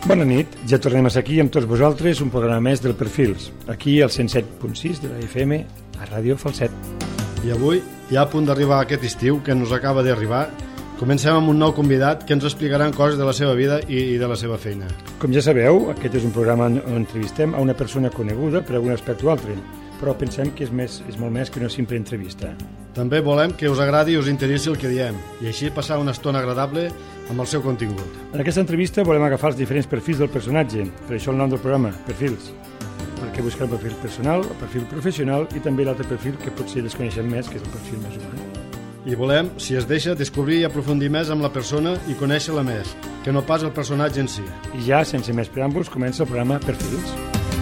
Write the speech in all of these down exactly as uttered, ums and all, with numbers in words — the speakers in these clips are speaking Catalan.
Bona nit, ja tornem a ser aquí amb tots vosaltres, un programa més del Perfils, aquí al cent set punt sis de la F M, a Ràdio Falset. I avui, ja a punt d'arribar aquest estiu, que ens acaba d'arribar, comencem amb un nou convidat que ens explicarà coses de la seva vida i de la seva feina. Com ja sabeu, aquest és un programa on entrevistem a una persona coneguda per algun aspecte o altre, però pensem que és, més, és molt més que una simple entrevista. També volem que us agradi i us interessi el que diem, i així passar una estona agradable amb el seu contingut. En aquesta entrevista volem agafar els diferents perfils del personatge, per això el nom del programa, Perfils, perquè buscar el perfil personal, el perfil professional i també l'altre perfil que potser desconeixem més, que és el perfil més humà. I volem, si es deixa, descobrir i aprofundir més amb la persona i conèixer-la més, que no pas el personatge en si. I ja, sense més preàmbuls, comença el programa Perfils.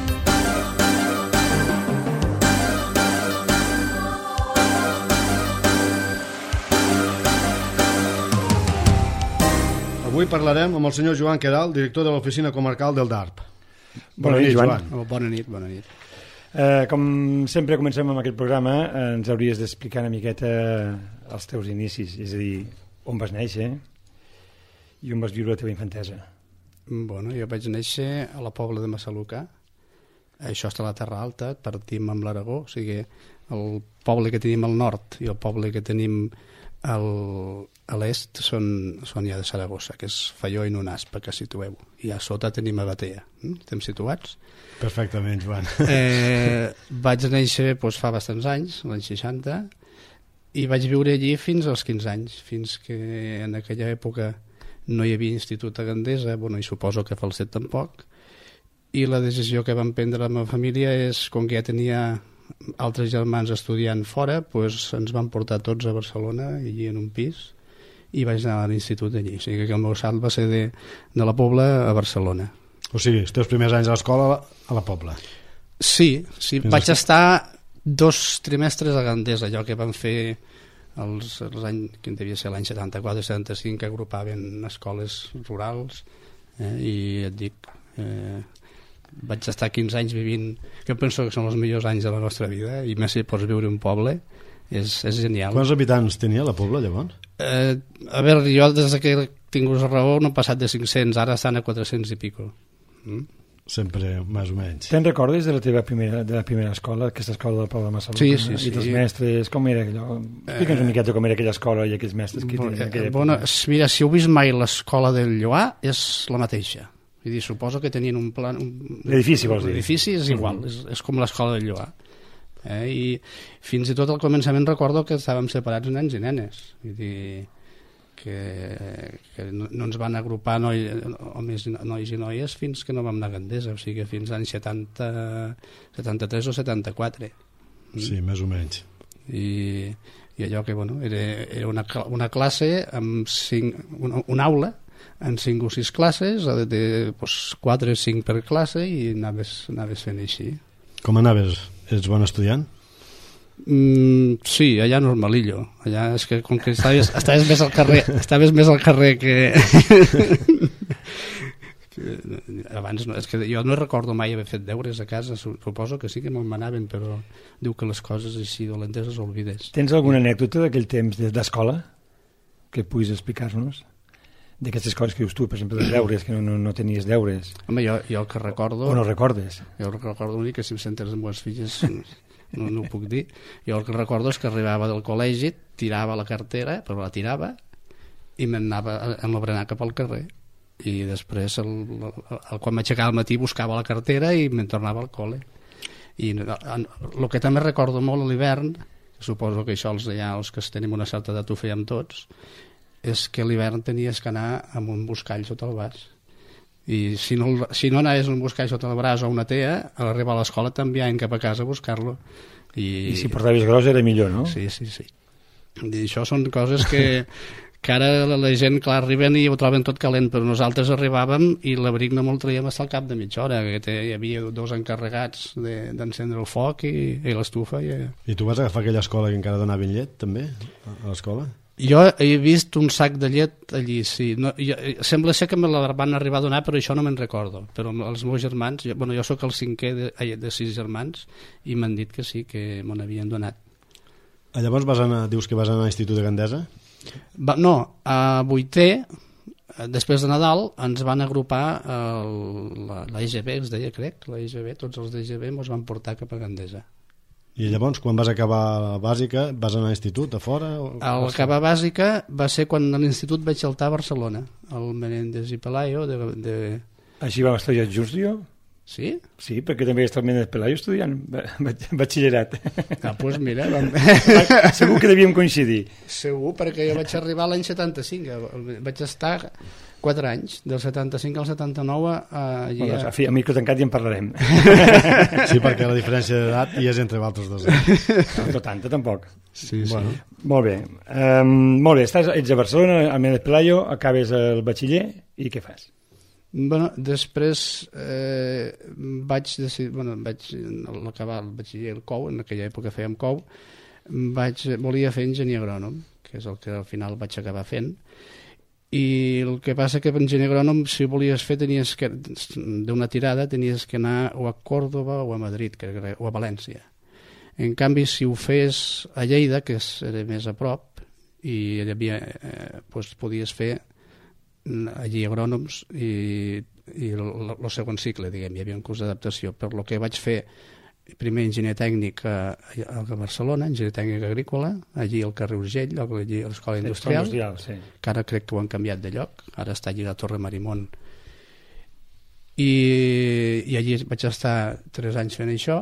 Avui parlarem amb el senyor Joan Quedal, director de l'oficina comarcal del D A R P. Bona, bona nit, Joan. Joan. Oh, bona nit, bona nit. Eh, com sempre comencem amb aquest programa, eh, ens hauries d'explicar una miqueta els teus inicis, és a dir, on vas néixer i on vas viure la teva infantesa. Bueno, jo vaig néixer a la Pobla de Massaluca, això està a la Terra Alta, partim amb l'Aragó, o sigui, el poble que tenim al nord i el poble que tenim al, a l'est són, són ja de Saragossa, que és Faió i Nonaspa, que situeu. I a sota tenim a Batea. Estem situats? Perfectament, Joan. Eh, vaig néixer doncs, fa bastants anys, l'any seixanta, i vaig viure allí fins als quinze anys, fins que en aquella època no hi havia institut a Gandesa, bueno, i suposo que a Falset tampoc, i la decisió que vam prendre la meva família és, com que ja tenia altres germans estudiant fora, doncs ens van portar tots a Barcelona, allí en un pis, i vaig anar a l'institut allí. O sigui que el meu salt va ser de, de la Pobla a Barcelona. O sigui, els teus primers anys a l'escola a la Pobla. Sí, sí, Fins vaig estar dos trimestres a Gandesa, allò que van fer els, els anys, que devia ser l'any setanta-quatre setanta-cinc, que agrupaven escoles rurals, eh, i et dic... Eh, vaig estar quinze anys vivint, que penso que són els millors anys de la nostra vida, i més si pots viure un poble, és, és genial. Quants habitants tenia la Pobla, llavors? Eh, a veure, jo des que tinc raó no he passat de cinc-cents, ara estan a quatre-cents i pico. Mm? Sempre, més o menys. Te'n recordes de la teva primera, de la primera escola, aquesta escola del Poble de Massaluca? Sí, sí, sí. I dels mestres, com era allò? Explica'ns una miqueta com era aquella escola i aquells mestres que bon, tenien aquella època. Bona, mira, si heu vist mai l'escola del Lloar, és la mateixa. Vull dir, suposo que tenien un plan... Un... L'edifici, vols dir? L'edifici és igual, mm-hmm. és, és com l'escola del Lloar. Eh? I fins i tot al començament recordo que estàvem separats nens i nenes. Vull dir, que, que no, no ens van agrupar noi, homes, nois i noies fins que no vam anar a Gandesa, o sigui, fins als setanta, setanta-tres o setanta-quatre. Mm? Sí, més o menys. I, i allò que, bueno, era, era una, una classe amb cinc, una, una aula en cinc o sis classes, de, de pues, quatre o cinc per classe, i anaves, anaves fent així. Com anaves? Ets bon estudiant? Mm, sí, allà normalillo. Allà és que com que estaves, estaves més al carrer, estaves més al carrer que... que abans no, és que jo no recordo mai haver fet deures a casa, suposo que sí que me'n manaven, però diu que les coses així dolentes les oblides. Tens alguna anècdota d'aquell temps d'escola que puguis explicar-nos? D'aquestes coses que dius tu, per exemple, dels deures, que no, no, no tenies deures. Home, jo, jo el que recordo... O no recordes? Jo el que recordo una mica, que si em sentes amb les filles no, no ho puc dir. Jo el que recordo és que arribava del col·legi, tirava la cartera, però la tirava, i m'anava a enlobrenar cap al carrer. I després, el, el, el, quan m'aixecava al matí, buscava la cartera i me'n tornava al col·le. I el que també recordo molt a l'hivern, suposo que això els, ja, els que tenim una certa edat ho fèiem tots, és que a l'hivern tenies que anar amb un buscall sota el braç. I si no, si no anaves amb un buscall sota el braç o una tea, a l'arribar a l'escola t'enviaven cap a casa a buscar-lo. I, I si portaves gros era millor, no? Sí, sí, sí. I això són coses que, que ara la, la gent, clar, arriben i ho troben tot calent, però nosaltres arribàvem i l'abric no me'l traiem fins al cap de mitja hora, que té, hi havia dos encarregats d'encendre de, el foc i, i l'estufa. I... I tu vas agafar aquella escola que encara donaven llet, també, a l'escola? Jo he vist un sac de llet allí, sí. No, jo, sembla ser que me la van arribar a donar, però això no me'n recordo. Però els meus germans, jo, bueno, jo sóc el cinquè de, de sis germans, i m'han dit que sí, que me n'havien donat. Llavors vas anar, dius que vas anar a l'Institut de Gandesa? Va, no, a vuitè després de Nadal ens van agrupar el, la, la E G B, es deia, crec, la E G B, tots els d'E G B ens van portar cap a Gandesa. I llavors, quan vas acabar la bàsica, vas anar a l'institut, a fora? O... Al acabar bàsica va ser quan a l'institut vaig saltar a Barcelona, al Menéndez i Pelayo. De, de... Així vam estudiar junts, jo? Sí? Sí, perquè també estava al Menéndez Pelayo estudiant batxillerat. Ah, doncs mira... Vam... Segur que devíem coincidir. Segur, perquè jo vaig arribar l'any setanta-cinc, vaig estar quatre anys, del setanta-cinc al setanta-nou a... Allí bueno, a... a micro tancat ja en parlarem. Sí, perquè la diferència d'edat hi és entre altres dos. Eh? No tanta, tampoc. Sí, sí. Bueno, molt bé. Um, molt bé, estàs, ets a Barcelona, al Menéndez Pelayo, acabes el batxiller i què fas? Bueno, després eh, vaig decidir, bueno, vaig acabar el batxiller el COU, en aquella època fèiem COU, vaig, volia fer enginyer agrònom, que és el que al final vaig acabar fent, i el que passa que enginyer agrònom, si volies fer, tenies que, d'una tirada, tenies que anar o a Còrdoba o a Madrid, que, o a València. En canvi, si ho fes a Lleida, que era més a prop, i hi havia, eh, doncs podies fer allí agrònoms i, i el, el segon cicle, diguem, hi havia un curs d'adaptació, per lo que vaig fer primer enginyer tècnic a, a Barcelona, enginyer tècnic agrícola, allí al carrer Urgell, allí a l'Escola Industrial, industrial sí. Que ara crec que ho han canviat de lloc, ara està allí a Torre Marimón, i, i allí vaig estar tres anys fent això,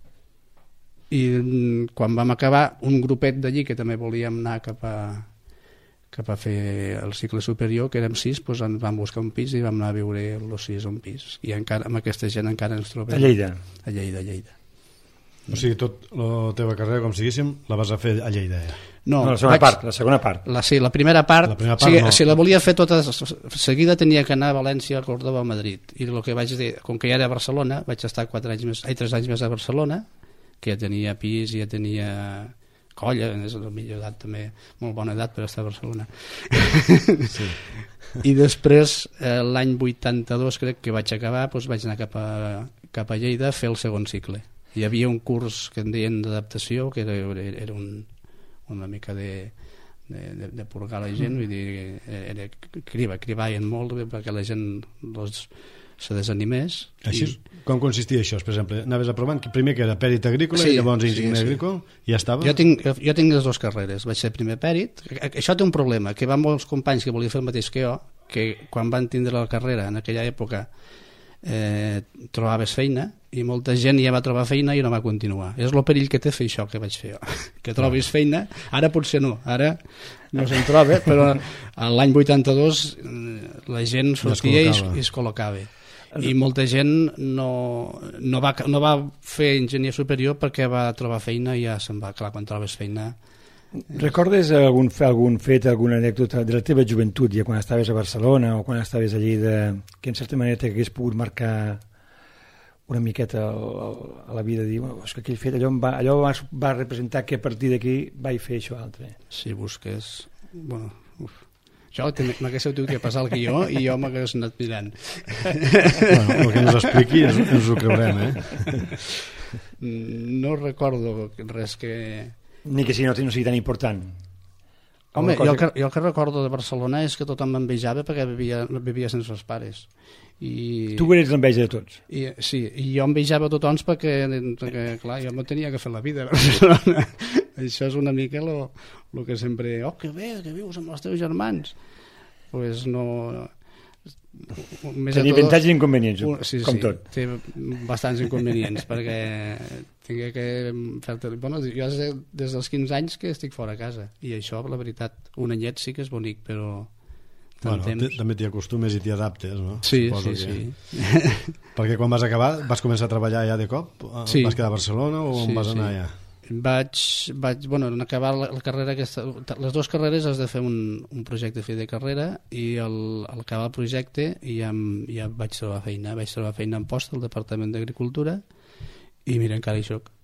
i quan vam acabar, un grupet d'allí que també volíem anar cap a cap a fer el cicle superior, que érem sis, doncs ens vam buscar un pis i vam anar a viure els sis a un pis. I encara, amb aquesta gent encara ens trobem. A Lleida? A Lleida, a Lleida. O sigui, tot la teva carrera, com siguéssim, la vas a fer a Lleida. Eh? No, no, la segona vaig, part, la segona part. La, sí, la primera part, la primera part sí, no. Si la volia fer tota seguida tenia que anar a València, a Córdoba, a Madrid. I el que vaig dir, com que ja era a Barcelona, vaig estar quatre anys més, ai, tres anys més a Barcelona, que ja tenia pis, ja tenia... colla, és la millor edat també, molt bona edat per estar a Barcelona. Sí. I després eh, l'any vuitanta-dos crec que vaig acabar, doncs vaig anar cap a, cap a Lleida a fer el segon cicle. Hi havia un curs que en deien d'adaptació, que era, era un, una mica de, de, de, de purgar la gent, vull dir, era criba, cribaven molt perquè la gent los, se desanimés. Així, i... com consistia això? Per exemple, anaves aprovant que primer que era pèrit agrícola, sí, i llavors enginyer sí, sí. agrícola, i ja estava? Jo tinc, jo tinc les dues carreres. Vaig ser primer pèrit. Això té un problema, que van molts companys que volien fer el mateix que jo, que quan van tindre la carrera en aquella època eh, trobaves feina, i molta gent ja va trobar feina i no va continuar. És el perill que té fer això que vaig fer jo. Que trobis feina, ara potser no, ara no se'n troba, però l'any vuitanta-dos la gent sortia i es, i es col·locava. I molta gent no, no, va, no va fer enginyer superior perquè va trobar feina i ja se'n va. Clar, quan trobes feina... Recordes algun, algun fet, alguna anècdota de la teva joventut, ja quan estaves a Barcelona o quan estaves allí, de, que en certa manera t'hagués pogut marcar una miqueta a la vida, dir, oh, és que aquell fet, allò, va, allò va, va representar que a partir d'aquí vaig fer això altre? Si busques... Bueno, uf. Jo m'haguéssiu tingut que passar el guió i jo m'hagués anat mirant. Bueno, el que ens expliqui ens, ens ho creurem, eh? No recordo res que... Ni que si no, no sigui tan important. Home, jo el, que, jo el que recordo de Barcelona és que tothom m'envejava perquè vivia, vivia sense els pares. I... Tu eres l'enveja de tots. I, sí, i jo envejava a tothom perquè, perquè clar, jo me tenia que fer la vida a Barcelona. Això és una mica lo, lo que sempre... Oh, que bé, que vius amb els teus germans. Doncs pues no... Tenia avantatges i inconvenients, un, sí, com sí, tot. Té bastants inconvenients, perquè tinc que fer-te... Bueno, jo des dels quinze anys que estic fora a casa, i això, la veritat, un anyet sí que és bonic, però... Bueno, també t'hi acostumes i t'hi adaptes, no? Sí, Suposo sí, que... sí. Perquè quan vas acabar, vas començar a treballar ja de cop? Sí. Vas quedar a Barcelona o on sí, vas anar sí. ja? Vaig, vaig, bueno, en acabar la, la carrera aquesta, les dues carreres has de fer un, un projecte fi de carrera, i al, al acabar el projecte ja, ja vaig trobar feina, vaig trobar feina en posta al Departament d'Agricultura, i mira, encara hi soc.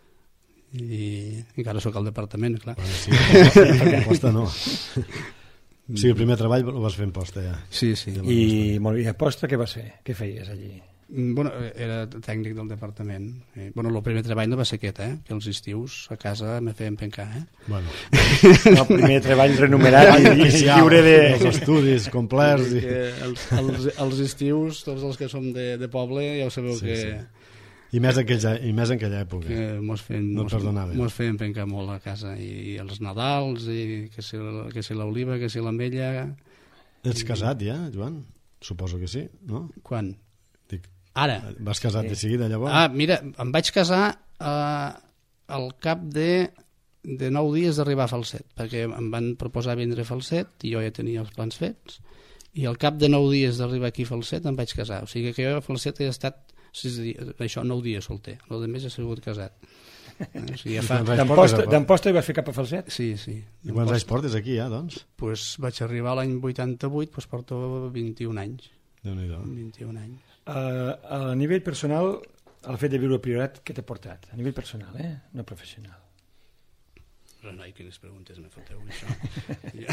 I encara soc al departament, clar. Bueno, sí, perquè en posta no. O sigui, el primer treball el vas fer en posta ja. Sí, sí. I, molt bé, a posta què vas fer? Què feies allí? Bueno, era tècnic del departament. Eh, bueno, el primer treball no va ser aquest, eh? Que els estius a casa me feien pencar, eh? Bueno. El primer treball renumerat i, i lliure de... Els estudis complets. I... Els, els, els estius, tots els que som de, de poble, ja ho sabeu sí, que... Sí. I més, en aquella, I més en aquella època. Que mos feien, no mos, perdonava. Mos feien pencar molt a casa. I, i els Nadals, i que si, que si l'oliva, que si l'ametlla... Ets casat ja, Joan? Suposo que sí, no? Quan? Dic, Ara. Vas casat de seguida, llavors? Ah, mira, em vaig casar eh, al cap de, de nou dies d'arribar a Falset, perquè em van proposar vindre a Falset i jo ja tenia els plans fets, i al cap de nou dies d'arribar aquí a Falset em vaig casar. O sigui que jo a Falset he estat sis dies, això, nou dies solter, el de més he sigut casat. O sigui, ja fa... D'Amposta hi vas fer cap a Falset? Sí, sí. I quants anys portes aquí, ja, doncs? Pues vaig arribar l'any vuitanta-vuit, pues porto vint-i-un anys. Déu-n'hi-do. vint-i-un anys. Uh, a nivell personal, el fet de viure al Priorat, què t'ha portat? A nivell personal, eh? No professional. Renoi, quines preguntes me foteu, això.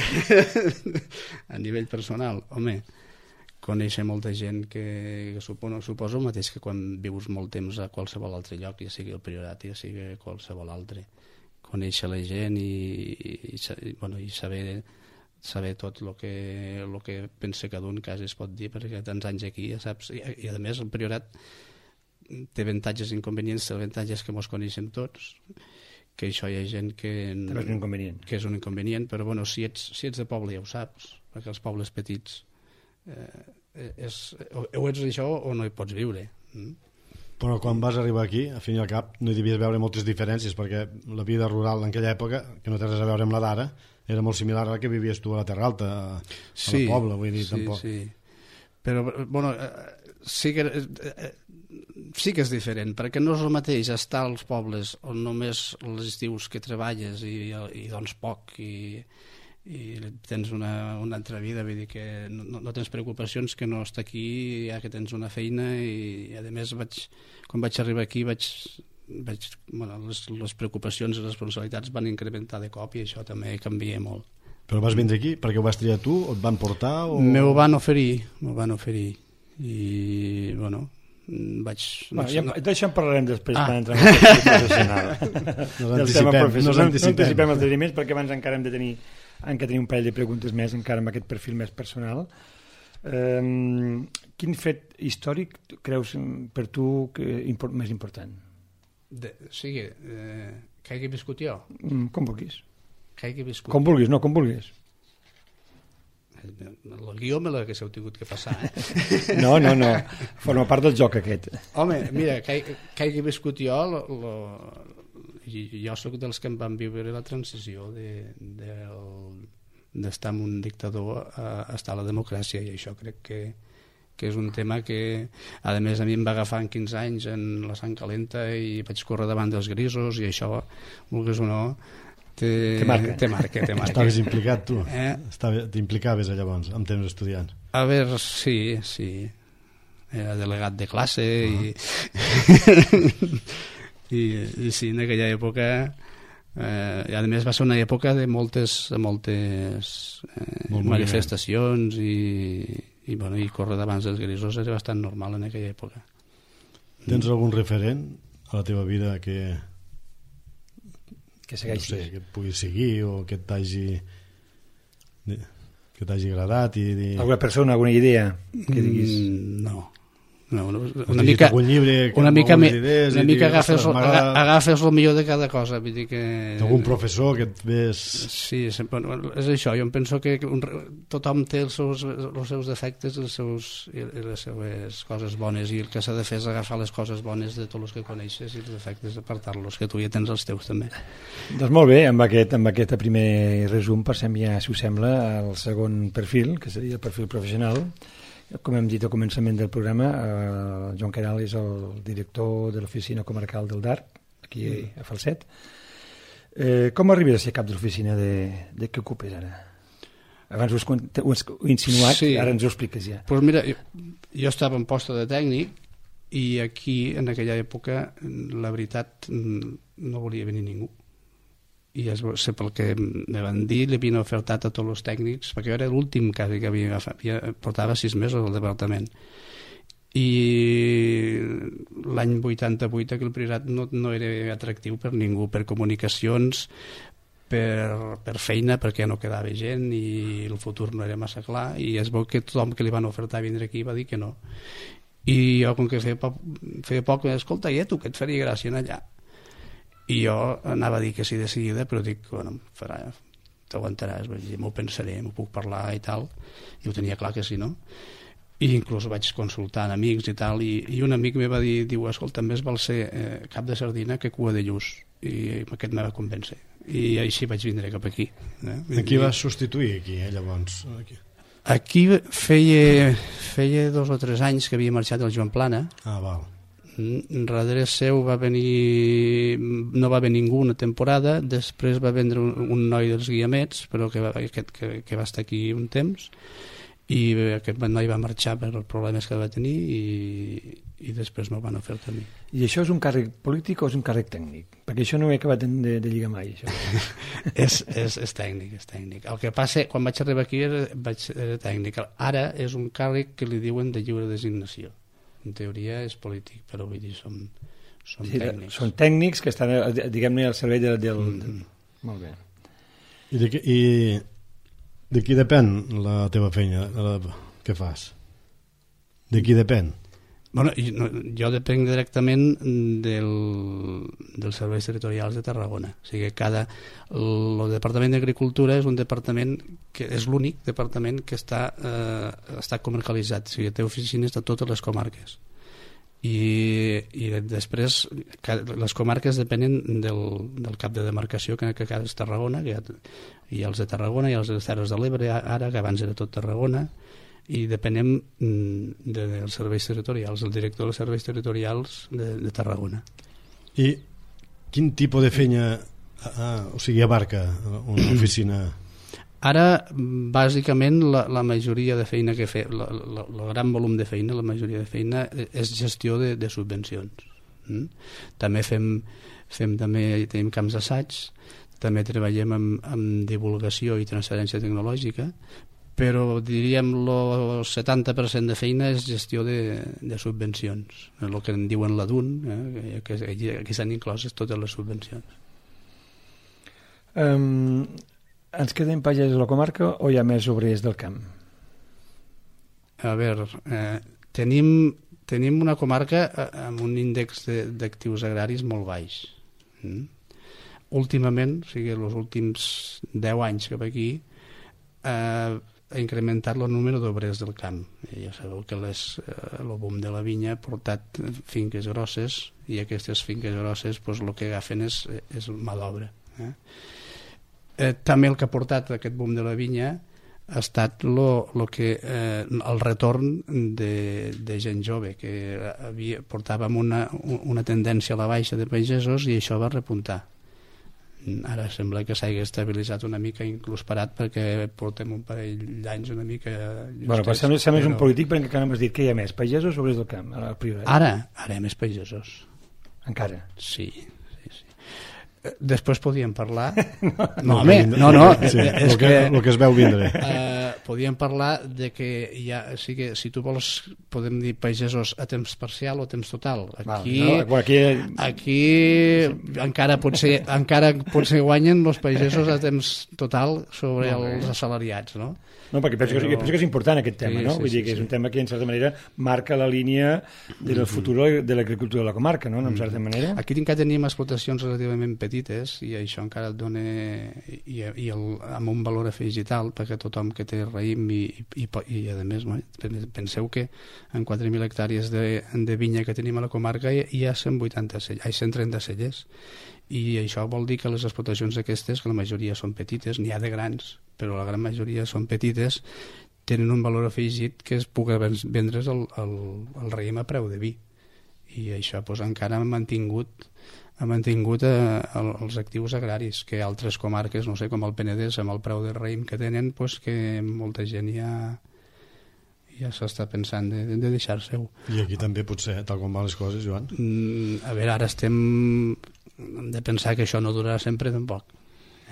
A nivell personal, home, conèixer molta gent que, que suposo, suposo el mateix que quan vius molt temps a qualsevol altre lloc, ja sigui el Priorat, ja sigui qualsevol altre. Conèixer la gent i, i, i, bueno, i saber, saber tot el que, el que pensa cada un, quasi es pot dir, perquè tants anys aquí, ja saps. I, i a més, el Priorat té avantatges i inconvenients, té avantatges que mos coneixem tots, que això hi ha gent que, és un inconvenient. que és un inconvenient, però bueno, si ets, si ets de poble ja ho saps, perquè els pobles petits eh, és, o, o ets això o no hi pots viure. Mm? Però quan vas arribar aquí, a fin i al cap, no hi devies veure moltes diferències, perquè la vida rural en aquella època, que no té res a veure amb la d'ara, era molt similar a la que vivies tu a la Terra Alta, a, sí, a la Pobla, vull dir, sí, tampoc. Sí, però, bueno, sí que... Eh, sí que és diferent, perquè no és el mateix estar als pobles on només els estius que treballes i, i doncs poc i, i tens una, una altra vida, vull dir que no, no tens preocupacions, que no estar aquí ja que tens una feina i, i a més vaig, quan vaig arribar aquí vaig, vaig, bueno, les, les preocupacions i les responsabilitats van incrementar de cop i això també canvia molt. Però vas vindre aquí perquè ho vas triar tu o et van portar? O... M'ho van oferir, m'ho van oferir i bueno vaig... Bueno, ja, no... d'això en parlarem després ah. quan entrem al perfil professional. Nos anticipem, nos no, no anticipem els diriments perquè abans encara hem de tenir hem de tenir un parell de preguntes més encara amb aquest perfil més personal. Um, quin fet històric creus per tu que import, més important? De, o sigui, eh, que hagi viscut jo? Mm, com vulguis. Que hagi viscut com vulguis, no, com vulguis. El guió me l'hagués tingut que passar, eh? No, no, no. Forma part del joc aquest. Home, mira, que, que hagi viscut jo, lo, lo, jo sóc dels que em van viure la transició de, de, d'estar amb un dictador a, a estar a la democràcia, i això crec que, que és un tema que, a més, a mi em va agafar en quinze anys en la sang calenta i vaig córrer davant dels grisos i això, vulguis o no, Te, te marca. Te marca, te marca. Estaves implicat tu? Eh? T'implicaves llavors amb temps estudiants? A veure, sí, sí. Era delegat de classe uh-huh. i, i, i sí, en aquella època eh, i a més va ser una època de moltes, de moltes eh, manifestacions i, i, bueno, i córrer davant dels grisos era bastant normal en aquella època. Tens algun referent a la teva vida que... que segueixis. No sé, que et pugui seguir o que t'hagi que t'hagi agradat i, i... alguna persona, alguna idea que diguis mm, no, no, una mica llibre, una mica, idees, una mica agafes, agafes el millor de cada cosa, vull dir que... algun professor que et ves... Sí, bueno, és això, jo em penso que un, tothom té els seus, els seus defectes els seus, i les seves coses bones, i el que s'ha de fer és agafar les coses bones de tots els que coneixes i els defectes apartar-los, que tu ja tens els teus també. Doncs molt bé, amb aquest, amb aquest primer resum passem ja, si us sembla, al segon perfil, que seria el perfil professional. Com hem dit al començament del programa, eh, Joan Queralt és el director de l'oficina comarcal del D A R, aquí a Falset. Eh, com arribes a ser cap de l'oficina de, de què ocupes ara? Abans ho has, ho has insinuat, sí. Ara ens ho expliques ja. Pues mira, jo, jo estava en posta de tècnic i aquí, en aquella època, la veritat, no volia venir ningú. I és sé pel que me van dir, li havien ofertat a tots els tècnics, perquè jo era l'últim quasi que havia agafat, havia, portava sis mesos al departament, i l'any vuitanta-vuit aquell Priorat no, no era atractiu per ningú, per comunicacions, per, per feina, perquè no quedava gent i el futur no era massa clar, i es veu que tothom que li van ofertar vindre aquí va dir que no. I jo, com que feia poc, feia poc escolta, i tu, que et faria gràcia anar allà? I jo anava a dir que sí de seguida, però dic, bueno, farà, t'aguantaràs, m'ho pensaré, m'ho puc parlar i tal, i ho tenia clar que sí, no? I inclús vaig consultar amics i tal, i, i un amic me va dir, diu, escolta, més val ser eh, cap de sardina que cua de lluç, i aquest me va convèncer, i així vaig vindre cap aquí. Eh? A qui vas substituir aquí, eh, llavors? Aquí, aquí feia, feia dos o tres anys que havia marxat el Joan Plana. Ah, val. Darrere seu va venir, no va venir ningú una temporada, després va vendre un, un noi dels Guiamets, però que va, que, que, que va estar aquí un temps, i aquest noi va marxar per els problemes que va tenir, i, i després m'ho van ofertar a mi. I això és un càrrec polític o és un càrrec tècnic? Perquè això no ho he acabat de, de lligar mai, això. és, és, és tècnic, és tècnic. El que passa, quan vaig arribar aquí era, vaig, era tècnic. Ara és un càrrec que li diuen de lliure designació. En teoria és polític, però vull dir, som, som sí, tècnics. Són tècnics que estan, diguem-ne, al servei del... del... Mm. Molt bé. I de, i de qui depèn la teva feina? La, què fas? De qui depèn? Bueno, jo, jo depenc directament del, dels serveis territorials de Tarragona. O sigui, cada, el, el Departament d'Agricultura és un departament que és l'únic departament que està, eh, està comarcalitzat. O sigui, té oficines de totes les comarques. I, i després les comarques depenen del, del cap de demarcació, que en aquest cas és Tarragona, que hi ha, hi ha els de Tarragona, hi ha els de les Terres de l'Ebre, ara, que abans era tot Tarragona, i depenem de, dels serveis territorials, el director dels serveis territorials de, de Tarragona. I quin tipus de feina ah, o sigui, abarca una oficina? Ara, bàsicament, la, la majoria de feina que fe, la, la, el gran volum de feina, la majoria de feina és gestió de, de subvencions. Mm? També fem, fem també, tenim camps d'assaig, també treballem amb, amb divulgació i transferència tecnològica, però diríem el setanta per cent de feina és gestió de, de subvencions, el que en diuen la D U N, eh, que aquí s'han incloses totes les subvencions. Um, ens quedem pagesos a la comarca o hi ha més obrers del camp? A veure, eh, tenim, tenim una comarca amb un índex d'actius agraris molt baix. Mm? Últimament, o sigui, els últims deu anys cap aquí, eh, ha incrementat el número d'obrers del camp. I ja sabeu que les, eh, el boom de la vinya ha portat finques grosses, i aquestes finques grosses pues, el que agafen és, és mà d'obra. Eh? Eh, també el que ha portat aquest boom de la vinya ha estat lo, lo que, eh, el retorn de, de gent jove, que havia, portàvem una, una tendència a la baixa de pagesos, i això va repuntar. Ara sembla que s'hagi estabilitzat una mica, inclús parat, perquè portem un parell d'anys una mica justets. Bueno, però sembla, sembla però... un polític, perquè encara m'has dit que hi ha més pagesos o obrers del camp? Al Priorat? Ara, ara hi ha més pagesos. Encara? Sí, sí, sí. Després podíem parlar... no, no, home, no, no. Sí, és el, que, que, el que es veu vindre. Uh, podíem parlar de que hi ha, o sigui, si tu vols, podem dir pagesos a temps parcial o a temps total. Aquí, Val, no, aquí... aquí encara potser, encara potser guanyen els pagesos a temps total sobre no, els assalariats, no? No, perquè penso, Però... que, penso que és important aquest tema, sí, no? Vull sí, dir que sí, és un tema que, en certa manera, marca la línia del futur de l'agricultura de la comarca, no? En certa manera. Aquí encara tenim explotacions relativament petites, i això encara et dona... I, i el, amb un valor afegit alt, perquè tothom que té raïm i, i, i a més, penseu que en quatre mil hectàrees de, de vinya que tenim a la comarca hi ha cent vuitanta cellers, hi ha cent trenta cellers, i això vol dir que les explotacions aquestes, que la majoria són petites, n'hi ha de grans, però la gran majoria són petites, tenen un valor afegit que es pugui vendre's el, el, el raïm a preu de vi, i això pues, encara ha mantingut ha mantingut eh, els actius agraris, que altres comarques, no sé, com el Penedès, amb el preu de raïm que tenen, pues, que molta gent ja ja s'està pensant de, de deixar-se-ho. I aquí també potser, tal com van les coses, Joan? Mm, a veure, ara estem hem de pensar que això no durarà sempre tampoc, eh?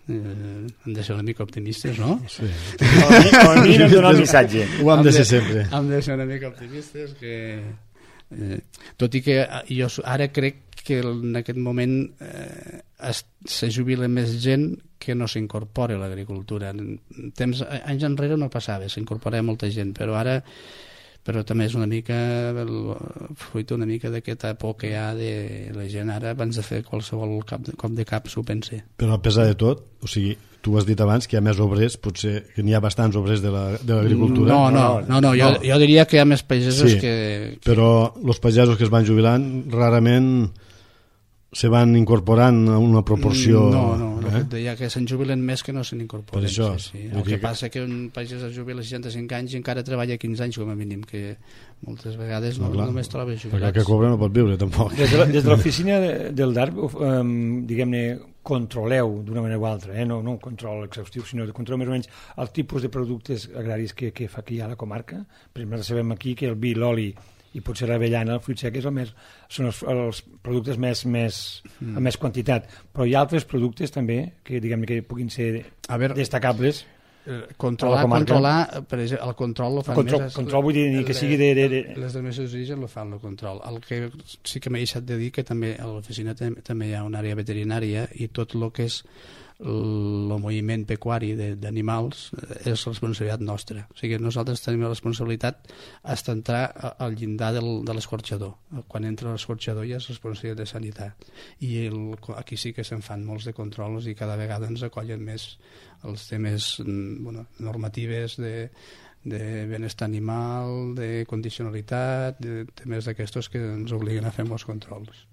Eh, hem de ser una mica optimistes, no? Sí. Com a mínim donar el missatge. Ho hem de ser sempre. Hem de ser una mica optimistes, que... Eh, tot i que jo ara crec que en aquest moment eh, es, se jubila més gent que no s'incorpora a l'agricultura. Temps, anys enrere no passava, s'incorporava molta gent, però ara però també és una mica el, fruit una mica d'aquesta por que hi ha de la gent ara abans de fer qualsevol cap de, cop de cap s'ho pensa. Però a pesar de tot, o sigui, tu has dit abans que hi ha més obrers, potser que n'hi ha bastants obrers de l'agricultura. La, no, no, no, no, no, jo, jo diria que hi ha més pagesos sí, que, que... Però els pagesos que es van jubilant rarament se van incorporant a una proporció... No, no, eh? el que et deia que se'n jubilen més que no se n'incorporen. Per això, sí, sí. El que, que passa que un pagès es jubila a seixanta-cinc anys i encara treballa quinze anys com a mínim, que moltes vegades no, no només troba jubilats. Perquè el que cobra no pot viure, tampoc. Des de, des de l'oficina de, del D A R P, um, diguem-ne, controleu d'una manera o altra, eh? no, no un control exhaustiu, sinó que controleu més o menys el tipus de productes agraris que, que fa aquí a la comarca. Per exemple, sabem aquí que el vi, l'oli i potser l'avellana, el fruit sec és el més, són els, els productes més, més, mm. amb més quantitat, però hi ha altres productes també que diguem que puguin ser a veure, destacables. Controlar, controlar, per exemple, el control lo fan control, més... Control vull dir le, que sigui de... de, de... Les denominacions d'origen lo fan el control. El que sí que m'he deixat de dir que també a l'oficina també hi ha una àrea veterinària i tot el que és el moviment pecuari d'animals és responsabilitat nostra. O sigui, nosaltres tenim la responsabilitat hasta entrar al llindar del, de l'escorxador. Quan entra l'escorxador ja és responsabilitat de sanitat. I el, aquí sí que se'n fan molts de controls i cada vegada ens acollen més els temes bueno, normatives de, de benestar animal, de condicionalitat, de temes d'aquestos que ens obliguen a fer molts controls.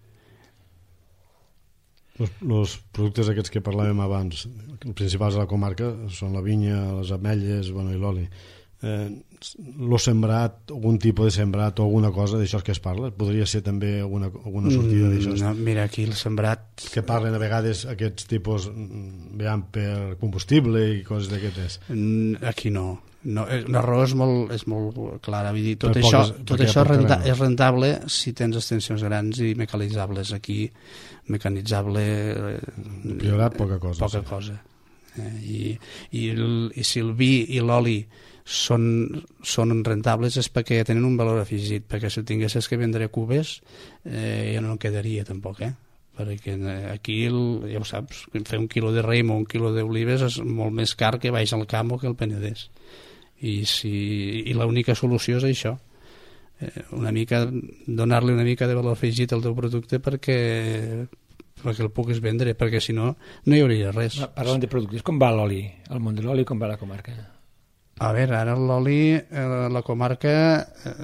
Els productes aquests que parlàvem abans, els principals de la comarca, són la vinya, les ametlles, bueno, i l'oli. Eh, lo sembrat, algun tipus de sembrat o alguna cosa d'això que es parla? Podria ser també alguna, alguna sortida d'això? No, mira, aquí el sembrat... Que parlen a vegades aquests tipus, veiem, per combustible i coses d'aquestes. Aquí no. No, l'arròs és molt, és molt clara, vull dir, tot per això, poques, tot això renta, és rentable si tens extensions grans i mecanitzables. Aquí mecanitzable priorat, poca cosa, poca sí. cosa. Eh, i, i, el, i si el vi i l'oli són, són rentables és perquè tenen un valor afegit, perquè si tinguessis que vendre cubes eh, ja no en quedaria tampoc, eh? Perquè aquí, el, ja ho saps, fer un quilo de raïm o un quilo d'olives és molt més car que baix al camp o que el Penedès. I, si, i l'única solució és això, eh, una mica donar-li una mica de valor afegit al teu producte perquè, perquè el puguis vendre, perquè si no no hi hauria res. Parlant de productes, com va l'oli? El món de l'oli, com va la comarca? A veure, ara l'oli eh, la comarca eh,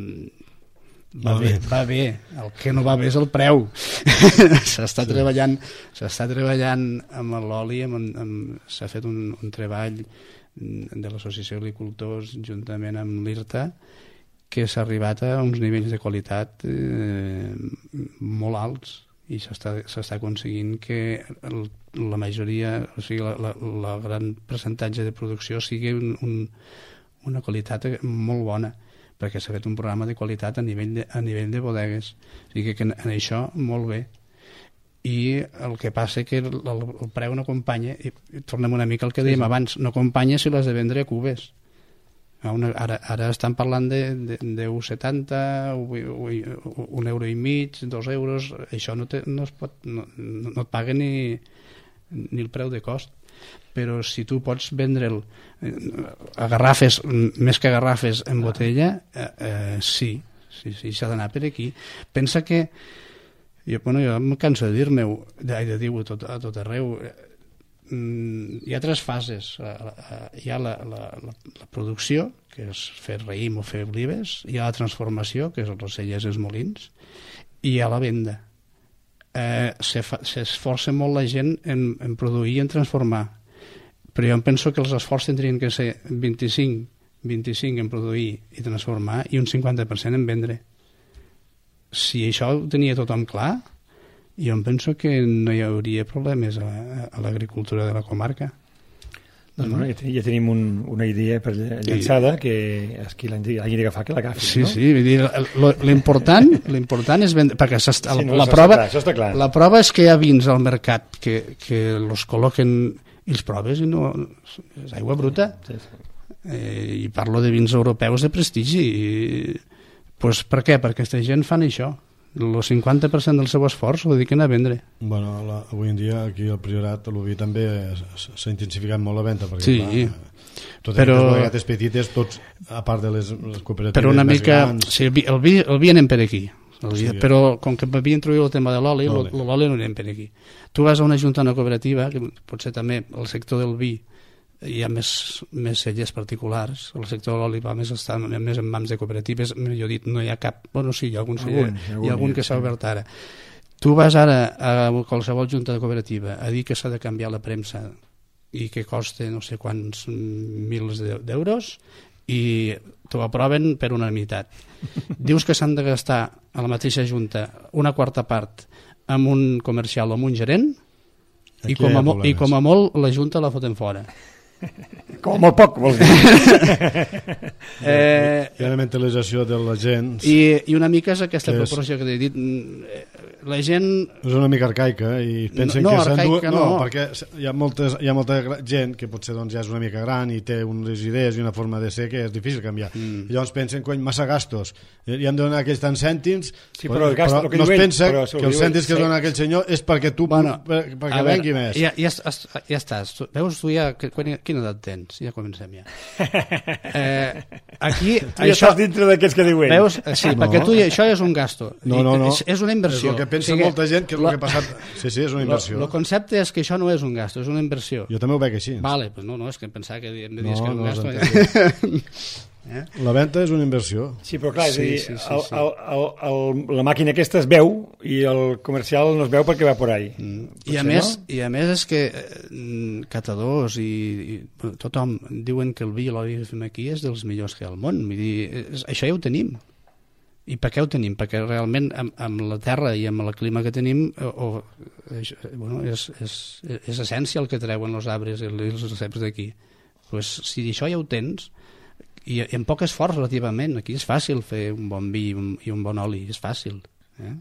va, bé, va bé, el que no va bé és el preu. s'està sí. treballant s'està treballant amb l'oli, amb, amb, s'ha fet un, un treball de l'Associació d'Agricultors juntament amb l'I R T A que s'ha arribat a uns nivells de qualitat eh, molt alts i s'està aconseguint que el, la majoria, o sigui, la, la, la gran percentatge de producció sigui un, un, una qualitat molt bona, perquè s'ha fet un programa de qualitat a nivell de, a nivell de bodegues. O sigui que en, en això molt bé. I el que passa que el, el, el preu no acompanya, i, i tornem una mica al que dèiem sí, sí. abans, no acompanya si les de vendre a cubes. Una, ara, ara estan parlant de, de, de un coma setanta, un euro i mig, dos euros, això no, te, no, es pot, no, no et paga ni, ni el preu de cost. Però si tu pots vendre'l a garrafes, més que a garrafes en botella, eh, eh, sí, sí, sí, s'ha d'anar per aquí. Pensa que jo, bueno, jo em canso de dir-me-ho, de, de dir-ho tot, a tot arreu. Hi ha tres fases. Hi ha la, la, la, la producció, que és fer raïm o fer olives, hi ha la transformació, que és els rosellers i els molins, i hi ha la venda. Eh, s'esforça molt la gent en, en produir i en transformar, però jo em penso que els esforços tindrien que ser vint-i-cinc, vint-i-cinc en produir i transformar i un cinquanta per cent en vendre. Si això ho tenia tothom clar, jo em penso que no hi hauria problemes a, a l'agricultura de la comarca. Doncs bueno, ja, ja tenim un, una idea per llançada que és qui l'hagi d'agafar que l'agafi. Sí, no? sí, vull dir, l'important l'important és vendre, perquè sí, no, la, està prova, clar, això està clar. La prova és que hi ha vins al mercat que, que els col·loquen i els proves i no, és aigua bruta. Sí, sí. Eh, i parlo de vins europeus de prestigi i, pues, per què? Perquè aquesta gent fan això, el cinquanta per cent del seu esforç ho dediquen a vendre. Bueno, la, avui en dia aquí al Priorat a l'Oví també s'ha intensificat molt la venda perquè sí, clar, totes però, les bodeguetes petites, tots a part de les, les cooperatives però una més mica, grans, sí, el, vi, el, vi, el vi anem per aquí el vi, sí, però com que m'havia introduït el tema de l'oli, l'oli no anem per aquí. Tu vas a una junta, una cooperativa, que potser també el sector del vi hi ha més, més celles particulars, el sector de l'oli va més, estar més en mans de cooperatives, millor dit, no hi ha cap, bueno sí, hi ha algun, algun, hi ha algun, hi ha algun que s'ha obert ara. Tu vas ara a qualsevol junta de cooperativa a dir que s'ha de canviar la premsa i que costa no sé quants mils d'euros i t'ho aproven per unanimitat. Dius que s'han de gastar a la mateixa junta una quarta part amb un comercial o amb un gerent i com, a, i com a molt la junta la foten fora. Com molt poc, vols dir. eh, hi ha la mentalització de la gent i, i una mica és aquesta que proporció és, que t'he dit. La gent és una mica arcaica i pensen no, que arcaica no, no, perquè hi ha, moltes, hi ha molta gent que potser doncs, ja és una mica gran i té unes idees i una forma de ser que és difícil canviar. Mm. Llavors pensen, cony, massa gastos, i hem de donar aquells tants cèntims, sí, però, el gast, però que no diuen, es pensa però, que els cèntims que sí. dona aquell senyor és perquè tu bueno, per, perquè vengui més. Ja, ja, ja estàs. Veus, tu ja... Quina edat tens? Ja comencem ja. Eh, aquí... Tu ja això, estàs dintre d'aquests que diuen. Veus? Sí, no. Perquè tu això és un gasto. No, no, no. És, és una inversió. És el que pensa o sigui, molta gent que és el que ha passat. Sí, sí, és una inversió. El concepte és que això no és un gasto, és una inversió. Jo també ho veig així. Vale, pues no, no, és que em pensava que em dius no, que era un no gasto. Eh? La venda és una inversió. Sí, però clar, és sí, a dir, sí, sí, el, sí. el, el, el, la màquina aquesta es veu i el comercial no es veu perquè va por ahí. Mm. I, a més, no? I a més és que mm, catadors i, i tothom diuen que el vi i l'oli que fem aquí és dels millors que hi ha al món. Vull dir, és, això ja ho tenim. I per què ho tenim? Perquè realment amb, amb la terra i amb el clima que tenim o, o, bueno, és, és, és essència el que treuen els arbres i els recepts d'aquí. Pues, si això ja ho tens i amb poc esforç relativament, aquí és fàcil fer un bon vi i un, i un bon oli, és fàcil, eh?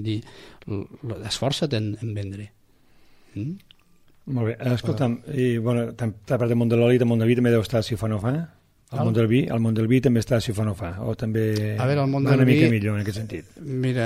Esforça't en, en vendre. Mm? Molt bé, escolta'm, i, bueno, t'ha parlat del món de l'oli, del món del vi també deu estar si fa no fa. El món del vi, el món del vi també està si fa no fa, o també a veure, el món va del una mica vi, millor en aquest sentit. Mira,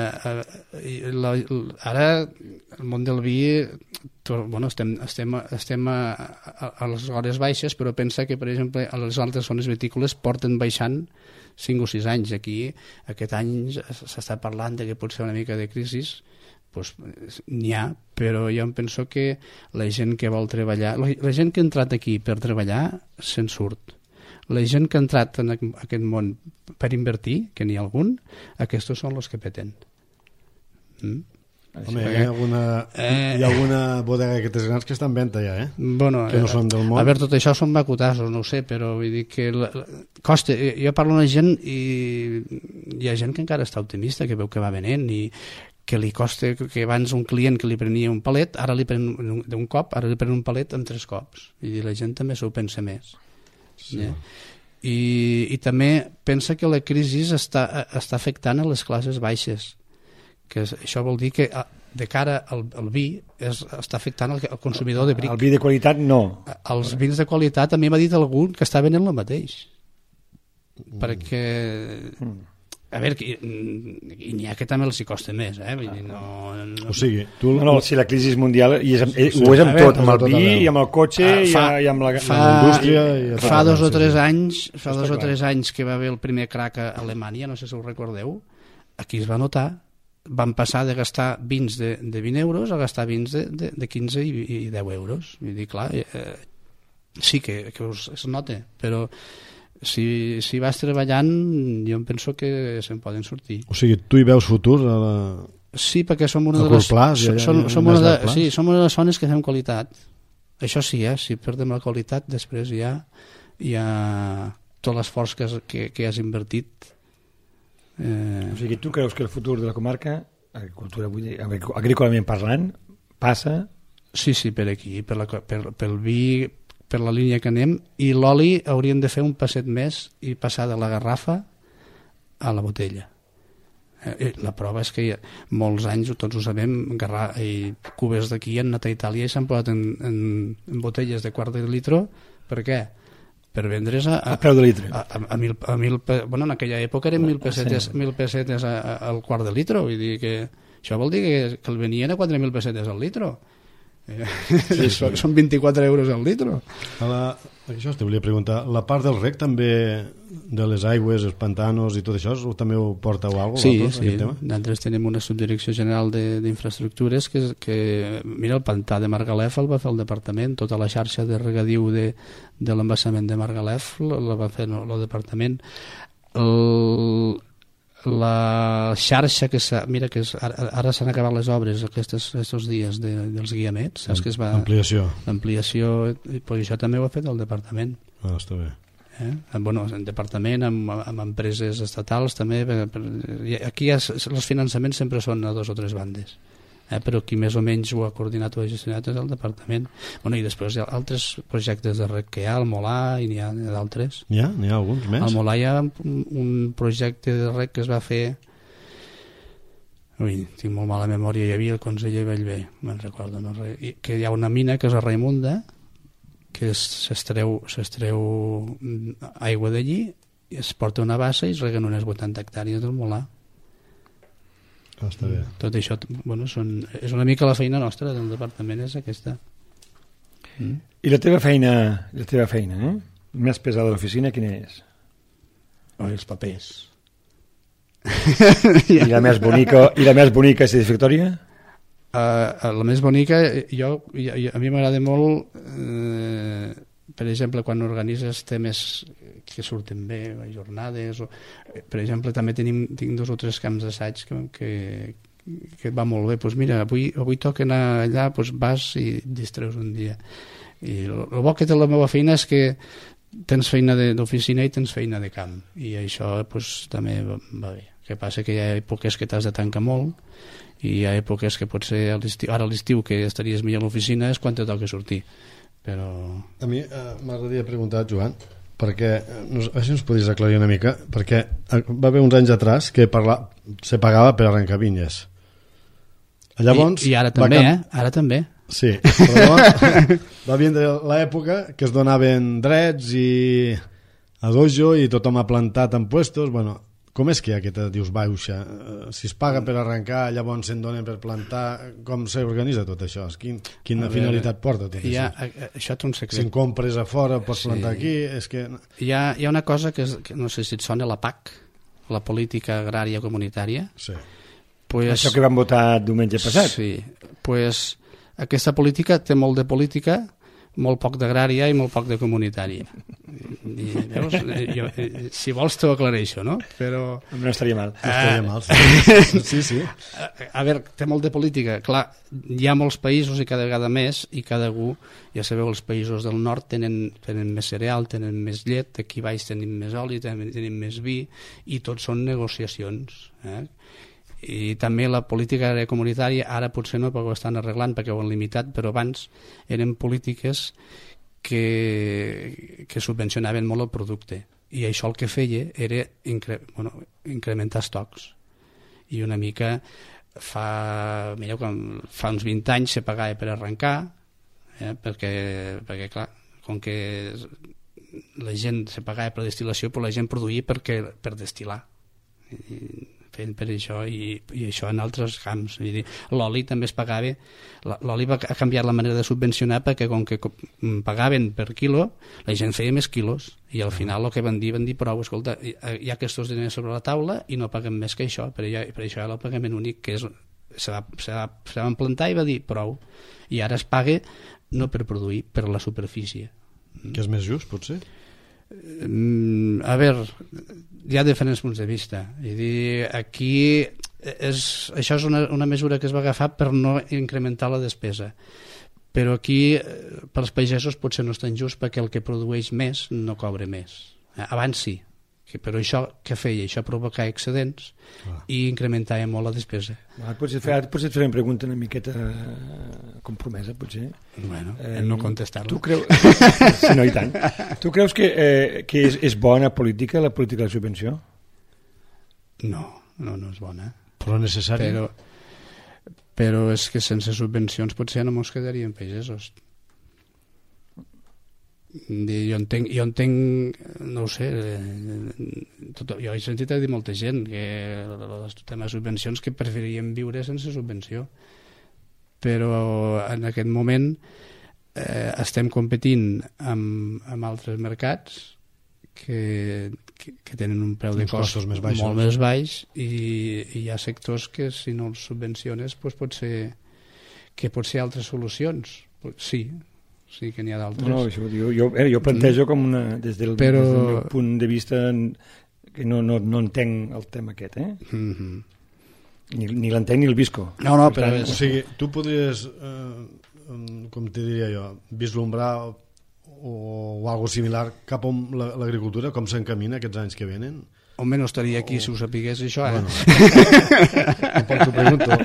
la, la, ara el món del vi, to, bueno, estem, estem, estem a, a, a les hores baixes, però pensa que, per exemple, a les altres zones vitícoles porten baixant cinc o sis anys. Aquí, aquest any s'està parlant de que pot ser una mica de crisi, pues, n'hi ha, però jo em penso que la gent que vol treballar, la, la gent que ha entrat aquí per treballar se'n surt. La gent que ha entrat en aquest món per invertir, que n'hi ha algun, aquests són els que peten. Mm? Home, hi ha alguna, eh, hi ha alguna bodega d'aquestes grans que està en venda ja, eh? Bueno, que no són del món. A veure, tot això són macotassos, no ho sé, però vull dir que la, la, costa, jo parlo amb la gent i hi ha gent que encara està optimista, que veu que va venent i que li costa, que abans un client que li prenia un palet, ara li pren d'un cop, ara li pren un palet en tres cops. I la gent també s'ho pensa més. Sí. Yeah. I, i també pensa que la crisi està, està afectant a les classes baixes, que això vol dir que de cara al, al vi es, està afectant el, el consumidor de bric. El vi de qualitat no. Els vins de qualitat a mi m'ha dit algú que està venent el mateix, mm. perquè mm. a veure, i n'hi ha que també els hi costa més, eh? Vull dir, no, no... O sigui, tu... No, no, si la crisi és mundial, i és, sí, ho és amb veure, tot, amb el vi, i amb el cotxe, ah, fa, i amb la fa, indústria... I fa dos o tres anys, fa dos o tres anys que va haver el primer crac a Alemanya, no sé si ho recordeu, aquí es va notar, van passar de gastar vins de, de vint euros a gastar vins de, de, de quinze i, i deu euros. Vull dir, clar, eh, sí que, que us, es nota, però... Si, si vas treballant, jo em penso que se'n poden sortir. O sigui, tu hi veus futur a la... Sí, perquè som una de les... Plàs, ja, som, ja, ja, som, una de, sí, som una de les zones que fem qualitat. Això sí, eh? Si perdem la qualitat, després ja hi ha tot l'esforç que, que, que has invertit. Eh... O sigui, tu creus que el futur de la comarca, agricultura, vull dir, agrícolament parlant, passa... Sí, sí, per aquí, per la, per, pel vi... per la línia que anem, i l'oli hauríem de fer un passet més i passar de la garrafa a la botella. Eh, la prova és que molts anys, tots ho sabem, garra, i cubes d'aquí han anat a Itàlia i s'han posat en, en, en botelles de quart de litro. Per què? Per vendre's a, a, a preu de litre. A, a, a mil, a mil, bueno, en aquella època eren mil pessetes, mil pessetes a, a, al quart de litro. Vull dir que això vol dir que, que el venien a quatre mil pessetes al litro. Eh, sí, sí. Són, són vint-i-quatre euros al litro. A la, això te volia preguntar, la part del rec també, de les aigües, els pantanos i tot això, també ho porta o alguna cosa? Sí, vosaltres, sí. Nosaltres tenim una subdirecció general d'infraestructures que, que, mira, el pantà de Margalef el va fer el departament, tota la xarxa de regadiu de, de l'embassament de Margalef la va fer el departament. El, la xarxa que s'ha... Mira, que és, ara, ara s'han acabat les obres aquests, aquests dies de, dels guiamets, saps que es va... Ampliació. Ampliació, i pues això també ho ha fet el departament. Ah, està bé. Eh? Bueno, en departament, amb, amb empreses estatals també, per, per, aquí ha, els finançaments sempre són a dos o tres bandes, eh? Però qui més o menys ho ha coordinat o ha gestionat és el departament. Bueno, i després hi ha altres projectes de rec que hi ha, al Molà, i n'hi ha, ha d'altres. N'hi ha? N'hi ha alguns més? Al Molà hi ha un projecte de rec que es va fer... Ui, tinc molt mala memòria, hi havia el conseller Bellver, me'n recordo, no? Que hi ha una mina que és a Raimunda, que s'estreu s'estreu aigua d'allí, es porta una bassa i es reguen unes vuitanta hectàrees del Molà. Ah, està bé. Tot això, bueno, són, és una mica la feina nostra del departament, és aquesta. Mm? I la teva feina, la teva feina, eh? Més pesada de l'oficina, quina és? Oh, els papers. I la més bonica, i la més bonica i satisfactòria? Uh, la més bonica, jo, jo, a mi m'agrada molt, eh, per exemple, quan organitzes temes que surten bé, jornades, o, per exemple, també tenim, tinc dos o tres camps d'assaig que, que, que va molt bé. Pues mira, avui, avui toca anar allà, pues vas i et distreus un dia. I el, el bo que té la meva feina és que tens feina d'oficina i tens feina de camp, i això pues, també va, va bé. El que passa que hi ha èpoques que t'has de tancar molt, i hi ha èpoques que potser a l'estiu, ara a l'estiu que estaries millor a l'oficina és quan te toca sortir, però... A mi eh, m'agradaria preguntar, Joan, perquè no, a veure si ens podries aclarir una mica, perquè va haver uns anys atrás que parla, se pagava per arrencar vinyes. Llavors, I, i ara també, cap... eh? Ara també. Sí, però llavors va vindre l'època que es donaven drets i a dojo i tothom ha plantat en puestos, bueno... Com és que hi ha aquesta, dius, baixa? Si es paga per arrencar, llavors se'n donen per plantar, com s'organitza tot això? Quin, quina veure, finalitat porta tot ha, això? Això té un secret. Si en compres a fora, pots sí. plantar aquí... És que... hi, ha, hi ha una cosa que, és, que no sé si et sona, la P A C, la Política Agrària Comunitària. Sí. Pues, això que vam votar diumenge passat. Sí, pues, aquesta política té molt de política, molt poc d'agrària i molt poc de comunitària. I, veus, jo, si vols t'ho aclareixo, no? Però... No estaria mal. No estaria mal, sí. sí, sí. A, a veure, té molt de política. Clar, hi ha molts països i cada vegada més, i cada algú, ja sabeu, els països del nord tenen, tenen més cereal, tenen més llet, aquí baix tenim més oli, tenim, tenim més vi, i tot són negociacions, eh? I també la política agrària comunitària ara potser no, perquè ho estan arreglant perquè ho han limitat, però abans eren polítiques que, que subvencionaven molt el producte, i això el que feia era incre, bueno, incrementar estocs, i una mica fa, mireu, fa uns vint anys se pagava per arrencar, eh, perquè, perquè clar, com que la gent se pagava per destil·lació, però la gent produïa perquè, per destil·lar, i, fent per això, i, i això en altres camps. L'oli també es pagava, l'oli va, ha canviat la manera de subvencionar, perquè com que pagaven per quilo, la gent feia més quilos, i al final el que van dir, van dir prou, escolta, hi ha aquests diners sobre la taula i no paguem més que això, per, allò, per això hi ha el pagament únic, que és, se va, se va, se va implantar i va dir prou, i ara es paga no per produir, per la superfície. Que és més just, potser? A veure, hi ha diferents punts de vista. I dir, aquí és, això és una, una mesura que es va agafar per no incrementar la despesa, però aquí pels pagesos potser no és tan just, perquè el que produeix més no cobra més. Abans sí, que, però això què feia? Això provocar excedents ah. i incrementava molt la despesa. Ah, potser fer, potser et faré una pregunta una miqueta compromesa, potser. Bueno, eh, no contestar-la. Tu creus... sí, no, i tant. Tu creus que, eh, que és, és bona política, la política de subvenció? No, no, no és bona. Però necessari? Però, però és que sense subvencions potser no mos quedaríem pagesos. Jo entenc, jo entenc, no ho sé, tot, jo he sentit a dir molta gent que el tema de subvencions que preferirien viure sense subvenció, però en aquest moment eh, estem competint amb, amb altres mercats que, que, que tenen un preu de cost més baixos. molt més baix i, i hi ha sectors que si no els subvenciones doncs pot ser que pot ser altres solucions, sí, sí que n'hi ha d'altres. No, això, jo, jo, eh, jo plantejo com una, des del, Però... des del meu punt de vista que no, no, no entenc el tema aquest, eh? Mm-hmm. Ni, ni l'entenc ni el visco. No, no, però... O sigui, tu podries, eh, com te diria jo, vislumbrar o, o algo similar cap a l'agricultura, com s'encamina aquests anys que venen? Home, no estaria aquí o... si ho sapigués això, eh? Bueno, tampoc t'ho pregunto.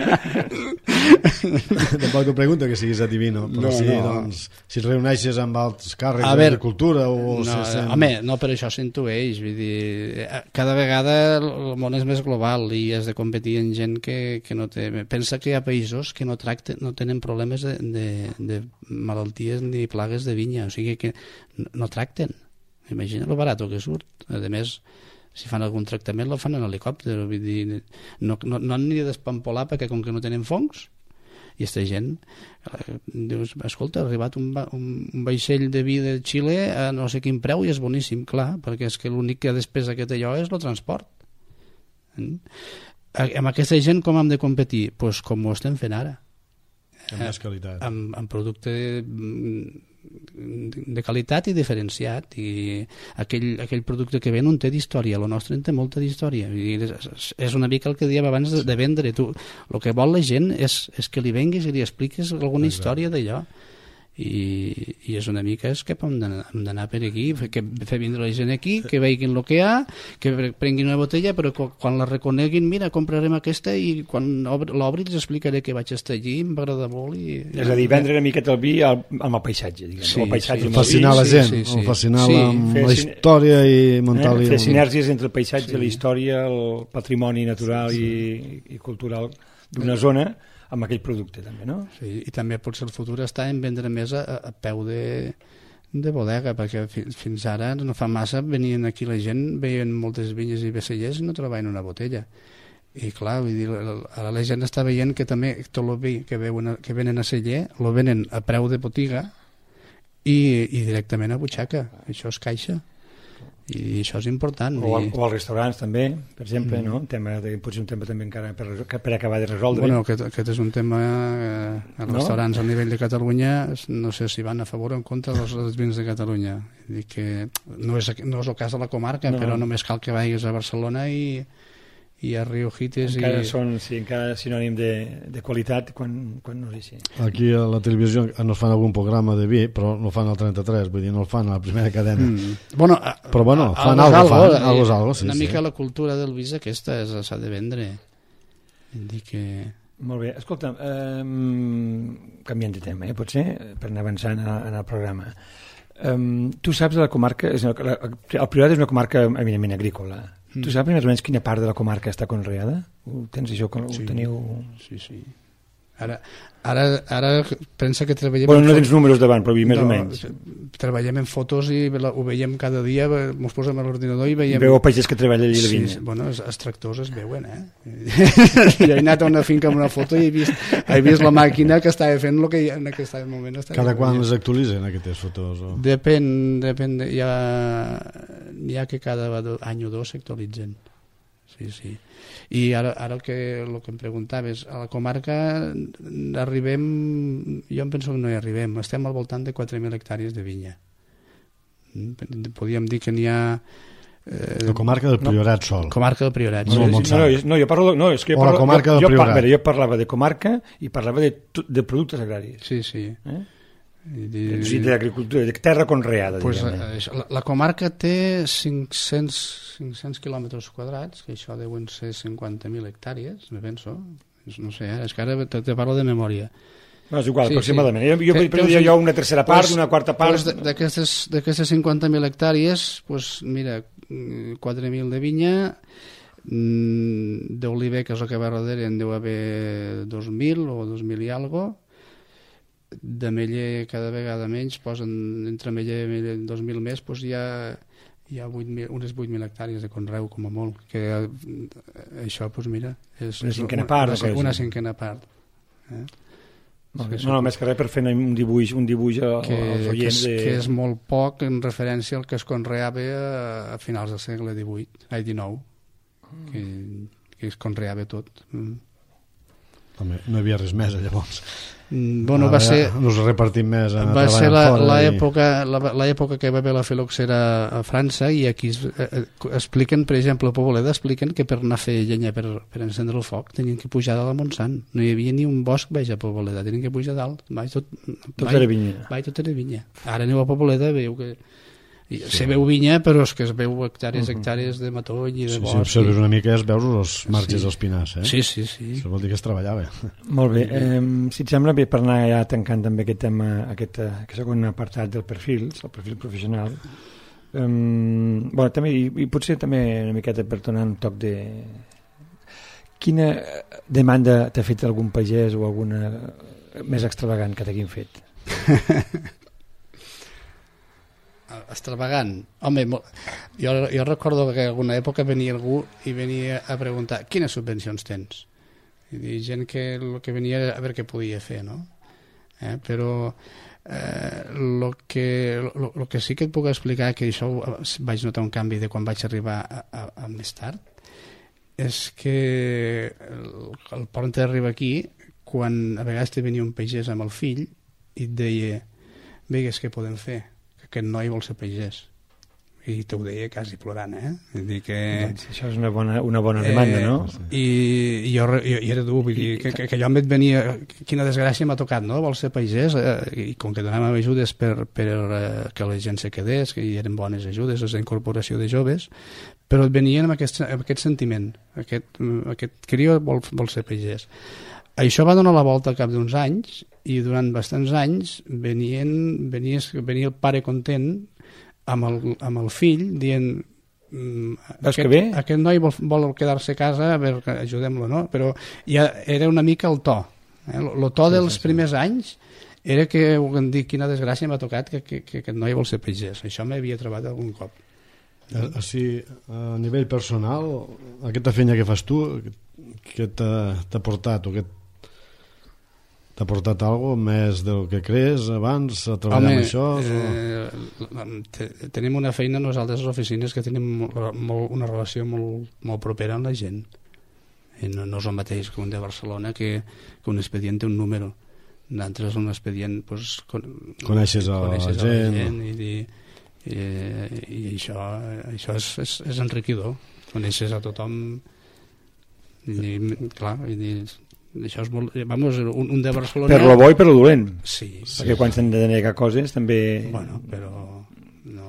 Tampoc t'ho pregunto que siguis adivino, però no, sí, no. Doncs, si et reuneixes amb altres càrrecs d'agricultura o... No, sent... home, no, per això s'intueix, vull dir, cada vegada el món és més global i has de competir amb gent que, que no té... Pensa que hi ha països que no tracten, no tenen problemes de, de, de malalties ni plagues de vinya, o sigui que no tracten. Imagina lo barato que surt. A més, si fan algun tractament lo fan en helicòpter, vull dir, no, no, no han ni d'espampolar perquè com que no tenen fongs, i aquesta gent eh, dius, escolta, ha arribat un, un, un vaixell de vi de Xile a no sé quin preu i és boníssim, clar, perquè és que l'únic que despesa que té allò és el transport. Mm? Amb aquesta gent com hem de competir? Doncs pues com ho estem fent ara. Amb més qualitat. Amb, amb producte de qualitat i diferenciat, i aquell, aquell producte que ven no té d'història, el nostre en té molta d'història, és, és una mica el que dèiem abans de, de vendre. Tu, el que vol la gent és, és que li venguis i li expliques alguna Exacte. Història d'allò, i, i és una mica és que hem d'anar per aquí, que fer vindre la gent aquí, que veguin el que hi ha, que prenguin una botella, però quan la reconeguin, mira, comprarem aquesta i quan l'obri els explicaré que vaig estar allí, em va agradar molt. I, és a dir, vendre una miqueta el vi amb el paisatge, diguem. Sí, el paisatge sí, fascinar la gent, sí, sí, sí. fascinar sí. amb la història i muntar-li... Eh? Fer sinergies entre el paisatge, sí. la història, el patrimoni natural sí, sí. I, i cultural d'una sí. Zona amb aquell producte també, no? Sí, i també potser el futur està en vendre més a, a peu de, de bodega, perquè fins, fins ara no fa massa venien aquí la gent, veien moltes vinyes i becellers i no trobaven una botella. I clar, vull dir, ara la gent està veient que també tot el vi que, veuen, que venen a celler lo venen a preu de botiga i, i directament a butxaca. Això és caixa. I això és important. O, I... o als restaurants també, per exemple, mm. no? Un tema de, potser un tema també encara per, per acabar de resoldre. Bueno, aquest, aquest és un tema eh, els no? restaurants a nivell de Catalunya, no sé si van a favor o en contra dels, dels vins de Catalunya. Dic que no és, no és el cas de la comarca, no. Però només cal que vagis a Barcelona i i a Rio Hites encara i... són sí, encara sinònim de, de qualitat quan, quan no és així. Aquí a la televisió no fan algun programa de vi, però no fan al trenta-tres, vull dir, no el fan a la primera cadena. Mm. Bueno, a, però bueno, fan algo, algo, algo, fan, algo, algo sí, una sí. mica la cultura del vi aquesta s'ha de vendre. Dir que... Molt bé, escolta, eh, canviant de tema, eh, potser, per anar avançant en el programa. Eh, tu saps de la comarca, és una, la, el Priorat és una comarca eminentment agrícola. Mm. Tu saps més o menys quina part de la comarca està conreada? Ho tens això? Ho sí, teniu... Sí, sí. Ara, ara, ara pensa que treballem... Bueno, no tens números davant, però més no, o menys. Treballem en fotos i ho veiem cada dia, ens posem a l'ordinador i veiem... Veu el pagès que treballa allà a la vinya. Sí, bueno, els, els tractors es veuen, eh? Jo he anat a una finca amb una foto i he vist, he vist la màquina que estava fent el que en aquest moment estava... Cada quan les actualitzen, aquestes fotos? O... Depèn, depèn de, hi, ha, hi ha que cada any o dos s'actualitzen. Sí, sí. I ara, ara el, que, el que em preguntaves, a la comarca arribem, jo em penso que no hi arribem, estem al voltant de quatre mil hectàrees de vinya. Podríem dir que n'hi ha... Eh, la comarca del Priorat no, sol. Comarca del Priorat. No, no, no, no, jo parlo... No, és que jo, o parlo, la comarca jo, del jo, Priorat. Par, jo parlava de comarca i parlava de, de productes agraris. Sí, sí. Eh? d'agricultura, de terra conreada, pues, diguem-ne. la, la comarca té cinc-cents, cinc-cents quilòmetres quadrats, que això deuen ser cinquanta mil hectàrees, me penso. No sé, eh? És que ara te, te parlo de memòria. No, és igual, sí, aproximadament. Sí. Jo, jo, jo, jo, jo una tercera part, pues, una quarta part... Pues d'aquestes cinquanta mil hectàrees, pues, mira, quatre mil de vinya, d'oliver, que és el que va darrere, en deu haver dos mil o dos mil i algo, d'ametller cada vegada menys, posen entre ametller i dos mil més, doncs hi ha, hi ha vuit mil, unes vuit mil hectàrees de conreu, com a molt, que això, doncs mira, és una cinquena part, una, una cinquena part. Eh? No, no, no, més que res per fer un dibuix, un dibuix als oients. Que és, de... que és molt poc en referència al que es conreava a, a finals del segle divuit, ai, dinou, que, que es conreava tot. Mm. Home, no hi havia res més, llavors. Bueno, va ser, nos repartim més a va ser l'època i... l'època que va haver la filoxera a França, i aquí es, eh, expliquen, per exemple, a Poboleda expliquen que per anar a fer llenya per, per encendre el foc tenien que pujar dalt a Montsant, no hi havia ni un bosc baix a Poboleda, tenien que pujar dalt, baix tot, tot era vinya. Baix tot era vinya. Ara aneu a Poboleda, veieu que sí. Se veu vinya, però és que es veu hectàrees, uh -huh. hectàrees de matoll i de sí, bosc. Si observes una mica es veus els marges sí. dels pinars, eh? Sí, sí, sí. Això vol dir que es treballava. Molt bé. Eh, si et sembla bé, per anar ja tancant també aquest tema, aquest, aquest segon apartat del perfil, el perfil professional, eh, bueno, també, i, i potser també una miqueta per donar un toc de... Quina demanda t'ha fet algun pagès o alguna més extravagant que t'hagin fet? Extravagant. Home, jo, jo recordo que en alguna època venia algú i venia a preguntar quines subvencions tens? I dir, gent que el que venia a veure què podia fer, no? Eh, però eh, lo, que, lo, lo que sí que et puc explicar, que això vaig notar un canvi de quan vaig arribar a, a, a més tard, és que el, el pont arriba aquí, quan a vegades te venia un pagès amb el fill i et deia, vegues què podem fer? Aquest noi vol ser pagès, i t'ho deia quasi plorant, eh? Vull dir que... Doncs això és una bona, una bona demanda, eh, no? I, i jo, jo, jo era dur, vull dir, que, que, que jo em venia, quina desgràcia m'ha tocat, no? Vol ser pagès, eh, i com que donàvem ajudes per, per eh, que la gent se quedés, que hi eren bones ajudes, és la incorporació de joves, però et venien amb aquest, amb aquest sentiment, aquest, aquest crió vol, vol ser pagès. Això va donar la volta al cap d'uns anys, i durant bastants anys venien, venia, venia el pare content amb el, amb el fill dient aquest, aquest noi vol, vol quedar-se a casa, a veure, ajudem-lo, no? Però ja era una mica el to, eh? el to sí, dels sí, sí. primers anys era que, em dic, quina desgràcia m'ha tocat que, que, que aquest noi vol ser pagès. Això m'havia trobat algun cop. Així, a nivell personal, aquesta feina que fas tu, què t'ha portat o què t'ha portat alguna cosa més del que creus abans a treballar Home, amb això? Eh, tenim una feina nosaltres a les oficines que tenim molt, una relació molt, molt propera amb la gent. I no, no és el mateix que un de Barcelona, que, que un expedient té un número. Nosaltres un expedient pues, con, coneixes, a, coneixes a la gent, gent i, i, i, i això, això és, és, és enriquidor. Coneixes a tothom i, clar, i dir, això és molt, vamos, un, un de Barcelona... Per lo bo i per lo dolent. Sí. Perquè sí. quan s'han de negar coses també... Bueno, però no...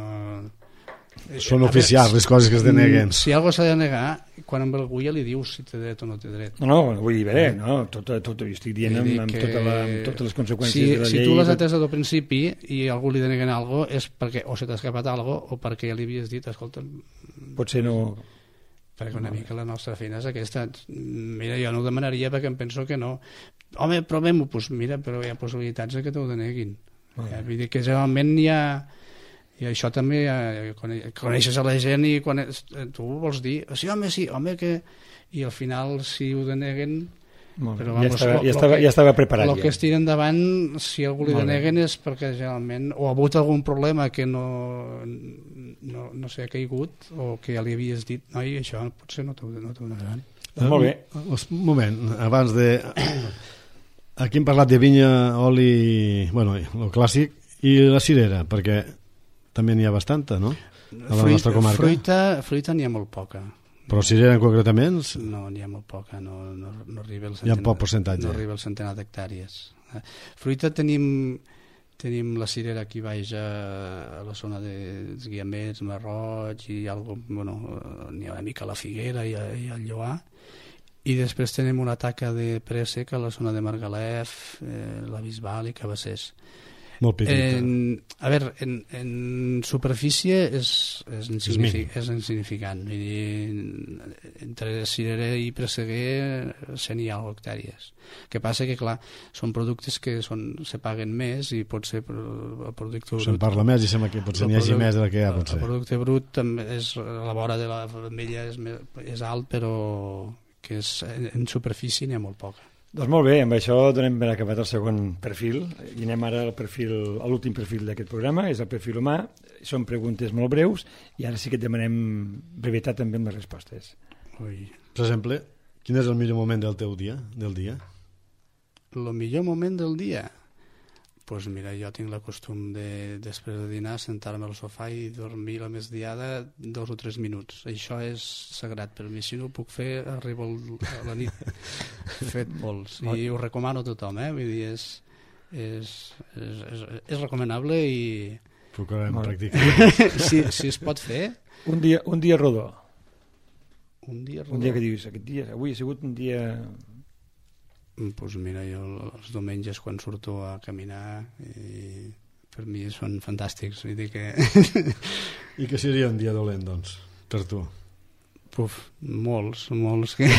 Són oficials les coses que es deneguen. Si algo s'ha de negar, quan amb algú ja li dius si té dret o no té dret. No, no, vull dir, bé, no, tot, tot, jo estic dient amb, amb, tota la, amb totes les conseqüències si, de la si llei... Si tu l'has tot... atès del principi i algú li deneguen alguna cosa, és perquè o se t'ha escapat alguna cosa o perquè ja li havies dit, escolta... Potser no... Perquè una mica la nostra feina és aquesta. Mira, jo no ho demanaria perquè em penso que no. Home, provem-ho, doncs mira, però hi ha possibilitats de que t'ho deneguin. Oh. Ja, vull dir que generalment hi ha... I això també, eh, coneixes a la gent i quan es, tu vols dir, sí, home, sí, home, que... I al final, si ho deneguen... Però, vamos, ja, estava, ja, estava, que, ja estava preparat. El ja. que es tira endavant, si algú li deneguen és perquè generalment o ha hagut algun problema que no, no, no sé, ha caigut o que ja li havies dit, noi, això potser no t'ho no donaran. Uh, molt bé. Un moment, abans de... Aquí hem parlat de vinya, oli, bueno, el clàssic, i la cirera, perquè també n'hi ha bastanta, no? A la fruita, nostra comarca. Fruita, fruita n'hi ha molt poca. Però cirera concretament? No, n'hi ha molt poca, no, no, no arriba el centenar, hi ha poc percentatge. No arriba el centenar d'hectàrees. Fruita tenim, tenim la cirera aquí baix a, a la zona dels Guiamets, Marroig i algo, bueno, n'hi ha una mica a la Figuera i, a, i al Lloar, i després tenim una taca de préssec a la zona de Margalef, eh, la Bisbal i Cabassers. Molt petita. En, a veure, en, en superfície és, és, insignific, és insignificant. Vull dir, entre cirerer i presseguer cent i alguna hectàrees. El que passa que, clar, són productes que són, se paguen més i pot ser el producte brut. Se'n parla més i sembla que potser n'hi hagi més del que hi ha, potser. El producte brut també és, a la vora de la femella és, és alt, però que és, en superfície n'hi ha molt poca. Doncs molt bé, amb això donem ben acabat el segon perfil i anem ara al perfil, a l'últim perfil d'aquest programa, és el perfil humà. Són preguntes molt breus i ara sí que et demanem brevetat també amb les respostes. Ui. Per exemple, quin és el millor moment del teu dia, del dia? El millor moment del dia? Doncs pues mira, jo tinc la costum de, després de dinar, sentar-me al sofà i dormir la migdiada dos o tres minuts. Això és sagrat per mi. Si no ho puc fer, arribo a la nit fet pols. I ho recomano a tothom, eh? Vull dir, és, és, és, és, és recomanable i... Procurarem practicar. si, si es pot fer... Un dia, un dia rodó. Un dia rodó. Un dia que dius, aquest dia, avui ha sigut un dia... Doncs pues mira, jo els diumenges quan surto a caminar i per mi són fantàstics, vull dir que... I què seria un dia dolent, doncs, per tu? Puf, molts, molts que...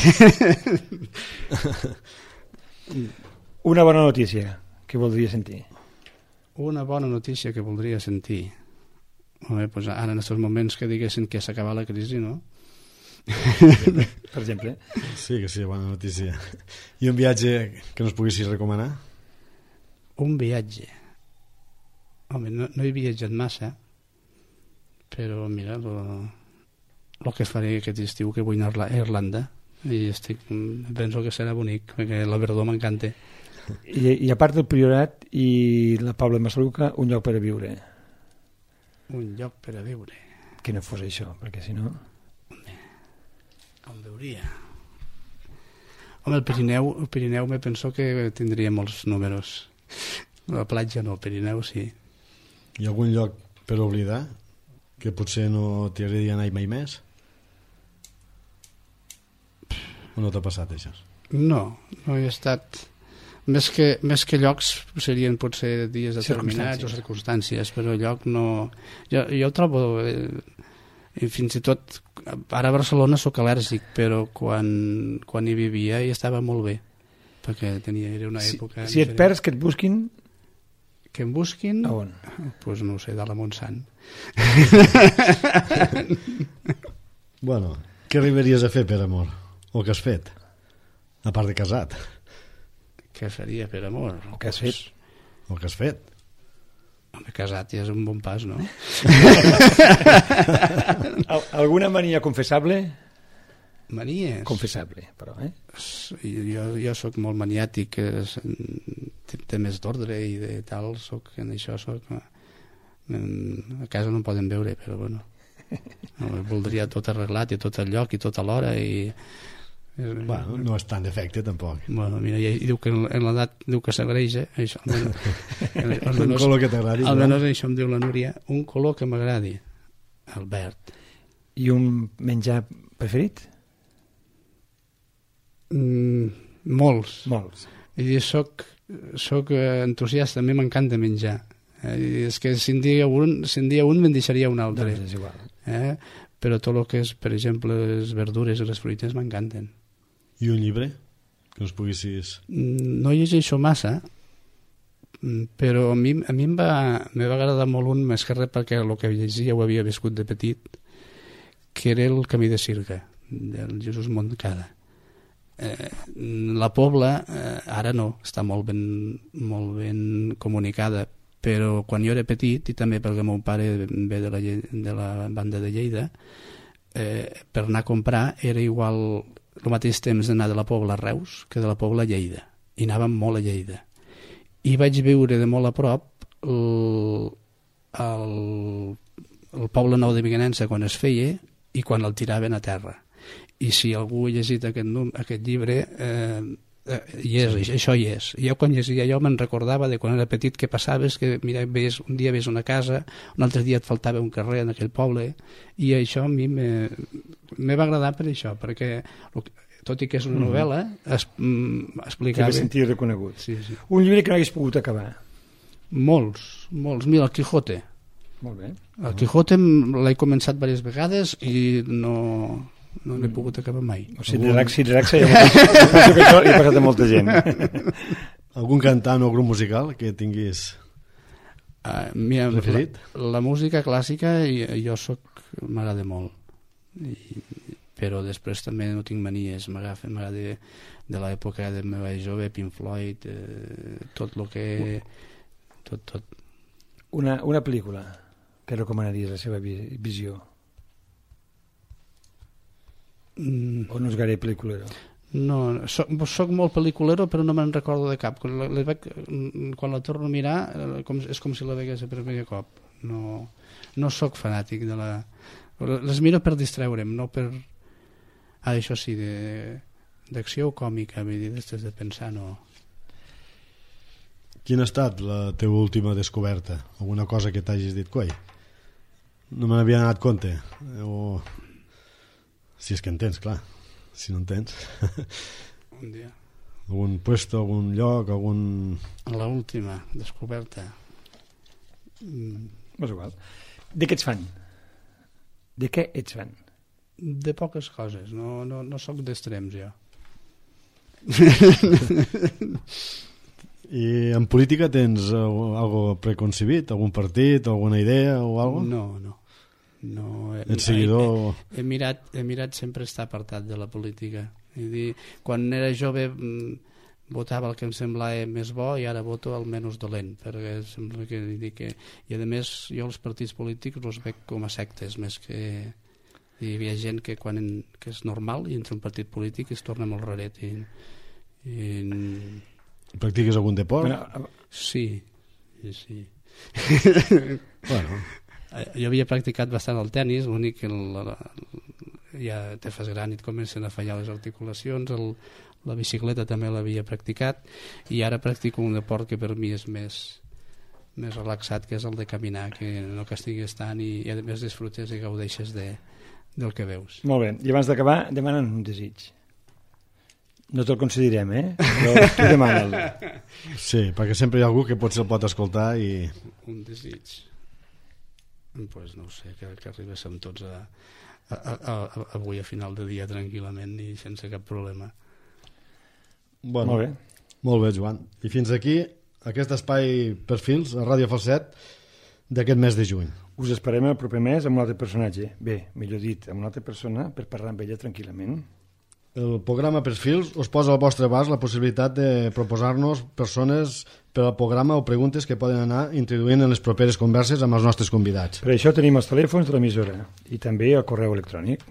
Una bona notícia que voldria sentir. Una bona notícia que voldria sentir. Home, pues ara en aquests moments que diguessin que s'ha acabat la crisi, no? Per exemple. Sí, que sí, bona notícia. I un viatge que no es poguessis recomanar? Un viatge? Home, no, no he viatjat massa, però mira, el que faré aquest estiu que vull anar a Irlanda i estic, penso que serà bonic, perquè la verdor m'encanta. I, I a part del Priorat i la Pobla de Massaluca, un lloc per a viure? Un lloc per a viure? Que no fos això, perquè si no... On veuria? Home, el Pirineu, el Pirineu me penso que tindria molts números. La platja no, el Pirineu sí. Hi ha algun lloc per oblidar que potser no t'hi agradaria anar mai més? O no t'ha passat això? No, no he estat... Més que, més que llocs serien potser dies determinats o circumstàncies, però lloc no... Jo, jo trobo... Eh, i fins i tot ara a Barcelona sóc al·lèrgic, però quan, quan hi vivia hi estava molt bé, perquè tenia, era una època... Si, si et perds, que et busquin... Que em busquin? A on? Doncs pues no ho sé, de la Montsant. Bueno, què arribaries a fer per amor? O què has fet? A part de casat. Què faria per amor? O què has fet? O què has fet? Home, casat ja és un bon pas, no? Alguna mania confessable? Manies? Confessable, però, eh? Jo, jo sóc molt maniàtic, té més d'ordre i de tal, soc, en això soc... A casa no em poden veure, però bueno. Voldria tot arreglat i tot al lloc i tot a l'hora i... Bueno, no és tan defecte tampoc. Bueno, mira, i diu que en l'edat diu que s'agraeix, eh? Això, almenys, un color que t'agradi. Almenys això em diu la Núria, un color que m'agradi, el verd. I un menjar preferit? Mm, molts. Molts. I soc, soc entusiasta, a mi m'encanta menjar. Eh? És que si en dia un, si en dia un me'n deixaria un altre. Doncs és igual. Eh? Però tot el que és, per exemple, les verdures i les fruites m'encanten. I un llibre que us poguessis... No llegeixo massa, però a mi, a mi em va, me va agradar molt un, més que res perquè el que llegia ho havia viscut de petit, que era el Camí de Sirga, del Jesús Moncada. Eh, la Pobla, eh, ara no, està molt ben, molt ben comunicada, però quan jo era petit, i també perquè el meu pare ve de la, de la banda de Lleida, eh, per anar a comprar era igual el mateix temps d'anar de la Pobla a Reus que de la Pobla a Lleida, i anàvem molt a Lleida. I vaig veure de molt a prop el, el, el poble nou de Viganença quan es feia i quan el tiraven a terra. I si algú ha llegit aquest, aquest llibre, eh, eh, i és, sí. Això hi és. Jo quan llegia allò me'n recordava de quan era petit que passaves, que mira, veies, un dia veies una casa, un altre dia et faltava un carrer en aquell poble, i això a mi me, me va agradar per això, perquè tot i que és una novel·la, es, mm, explicava... Que va sentir reconegut. Sí, sí. Un llibre que no hagués pogut acabar. Molts, molts. Mira, el Quijote. Molt bé. El Quijote l'he començat diverses vegades i no, no l'he pogut acabar mai. O sigui, relaxa, si relaxa, ja penso que això li ha passat a molta gent. Algun cantant o grup musical que tinguis uh, mira, preferit? La, la música clàssica jo soc, m'agrada molt. I, però després també no tinc manies, m'agrada de, de l'època de meva jove, Pink Floyd, eh, tot el que... Tot, tot. Una, una pel·lícula que recomanaries, la seva visió? Mm. O no és gaire pel·lículero? No, soc, soc molt pel·lículero, però no me'n recordo de cap. Quan la, la veig, quan la torno a mirar, com, és com si la vegués per primer cop. No, no soc fanàtic de la... Les miro per distreure'm, no per... Ah, això sí, d'acció o còmica, vull dir, després de pensar, no... Quina ha estat la teva última descoberta? Alguna cosa que t'hagis dit, coi, no me n'havia donat compte? O... Si és que en tens, clar. Si no en tens. Un dia. Algun puesto, algun lloc, algun... L'última descoberta. Mm. És igual. De què ets fan? De què ets fan? De poques coses. No, no, no soc d'extrems, jo. I en política tens algo preconcebit? Algun partit, alguna idea o alguna cosa? No, no. no he, Ets seguidor... He, he, mirat, he mirat sempre estar apartat de la política. És dir, quan era jove votava el que em semblava més bo i ara voto el menys dolent, perquè sembla que, que... I a més jo els partits polítics els veig com a sectes, més que... Hi havia gent que quan en, que és normal i entra un partit polític es torna molt raret i... i... Practiques algun deport? Bueno, sí, sí. Bueno. Jo havia practicat bastant el tennis, l'únic que el, la, ja te fas gran i et comencen a fallar les articulacions, el, la bicicleta també l'havia practicat i ara practico un deport que per mi és més, més relaxat, que és el de caminar, que no castigues tant i, i a més disfrutes i gaudeixes de, del que veus. Molt bé, i abans d'acabar demanen un desig. No te'l concedirem, eh? Però tu demana'l. Sí, perquè sempre hi ha algú que potser el pot escoltar i... Un desig. Doncs pues no sé, que, que arribéssim tots a, a, a, a, avui a final de dia tranquil·lament i sense cap problema. Bueno, molt bé. Molt bé, Joan. I fins aquí aquest espai Perfils a Ràdio Falset d'aquest mes de juny. Us esperem el proper mes amb un altre personatge. Bé, millor dit, amb una altra persona per parlar amb ella tranquil·lament. El programa Perfils us posa al vostre abast la possibilitat de proposar-nos persones per al programa o preguntes que poden anar introduint en les properes converses amb els nostres convidats. Per això tenim els telèfons de l'emissora i també el correu electrònic.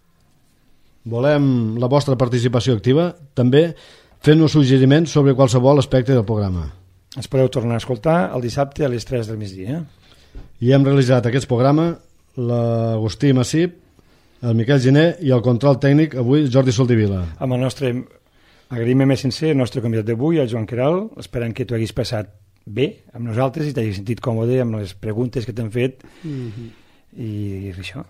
Volem la vostra participació activa, també fent-nos suggeriments sobre qualsevol aspecte del programa. Ens podeu tornar a escoltar el dissabte a les tres del migdia. I hem realitzat aquest programa l'Agustí Massip, el Miquel Giner i el control tècnic avui Jordi Soldevila. Amb el nostre agraïment més sincer, el nostre convidat d'avui, el Joan Queralt, esperant que t'ho haguis passat bé amb nosaltres i t'hagis sentit còmode amb les preguntes que t'han fet mm-hmm. i, i això.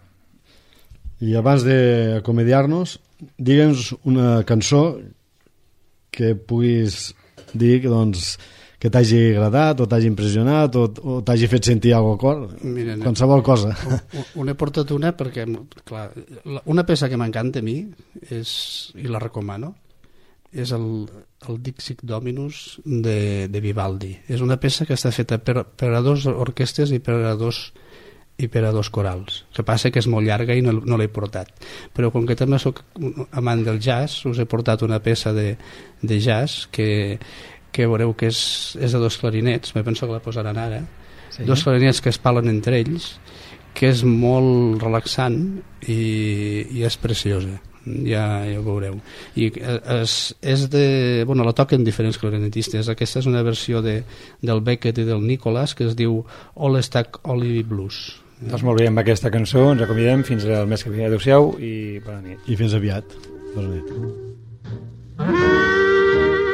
I abans d'acomiadar-nos, digue'ns una cançó que puguis dir que doncs que t'hagi agradat o t'hagi impressionat o, o t'hagi fet sentir alguna cosa, Mira, qualsevol cosa. Un he portat una perquè, clar, una peça que m'encanta a mi és, i la recomano, és el, el Dixit Dominus de, de Vivaldi. És una peça que està feta per, per a dos orquestes i per a dos i per a dos corals. El que passa que és molt llarga i no, no l'he portat. Però com que també soc amant del jazz, us he portat una peça de, de jazz que que veureu que és, és de dos clarinets, me penso que la posaran ara, sí. Dos clarinets que es parlen entre ells, que és molt relaxant i, i és preciosa, ja, ja ho veureu. I és, és de... Bueno, la toquen diferents clarinetistes, aquesta és una versió de, del Beckett i del Nicholas que es diu All Stack Olive Blues. Doncs molt bé, amb aquesta cançó ens acomiadem fins al mes que ve. Adéu-siau i bona nit. I fins aviat. Bona nit.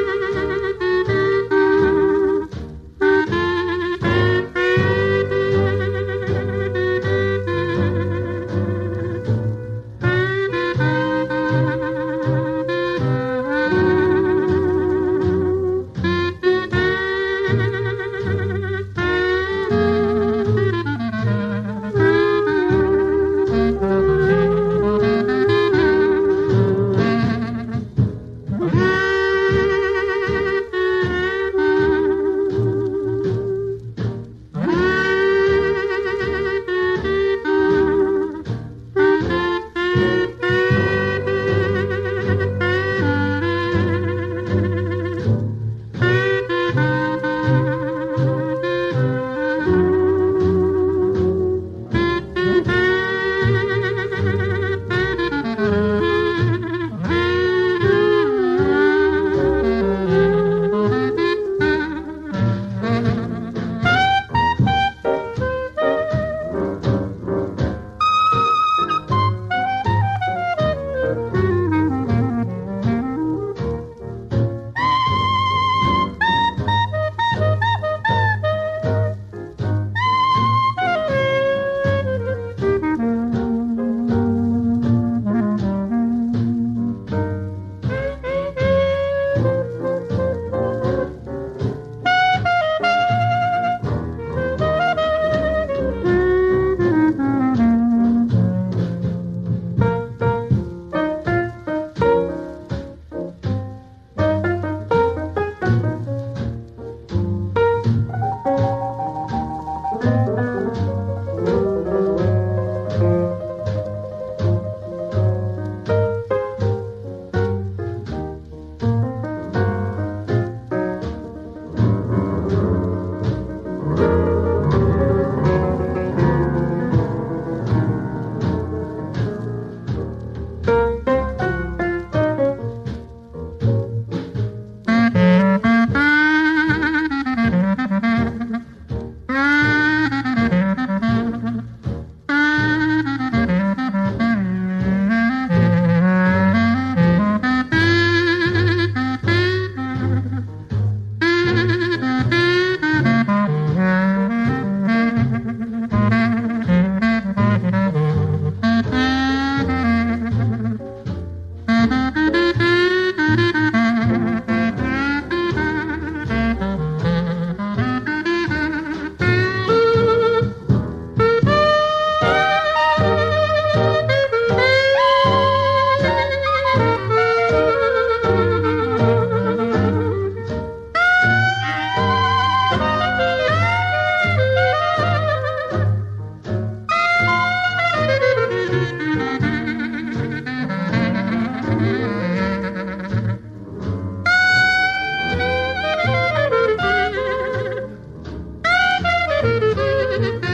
Thank you.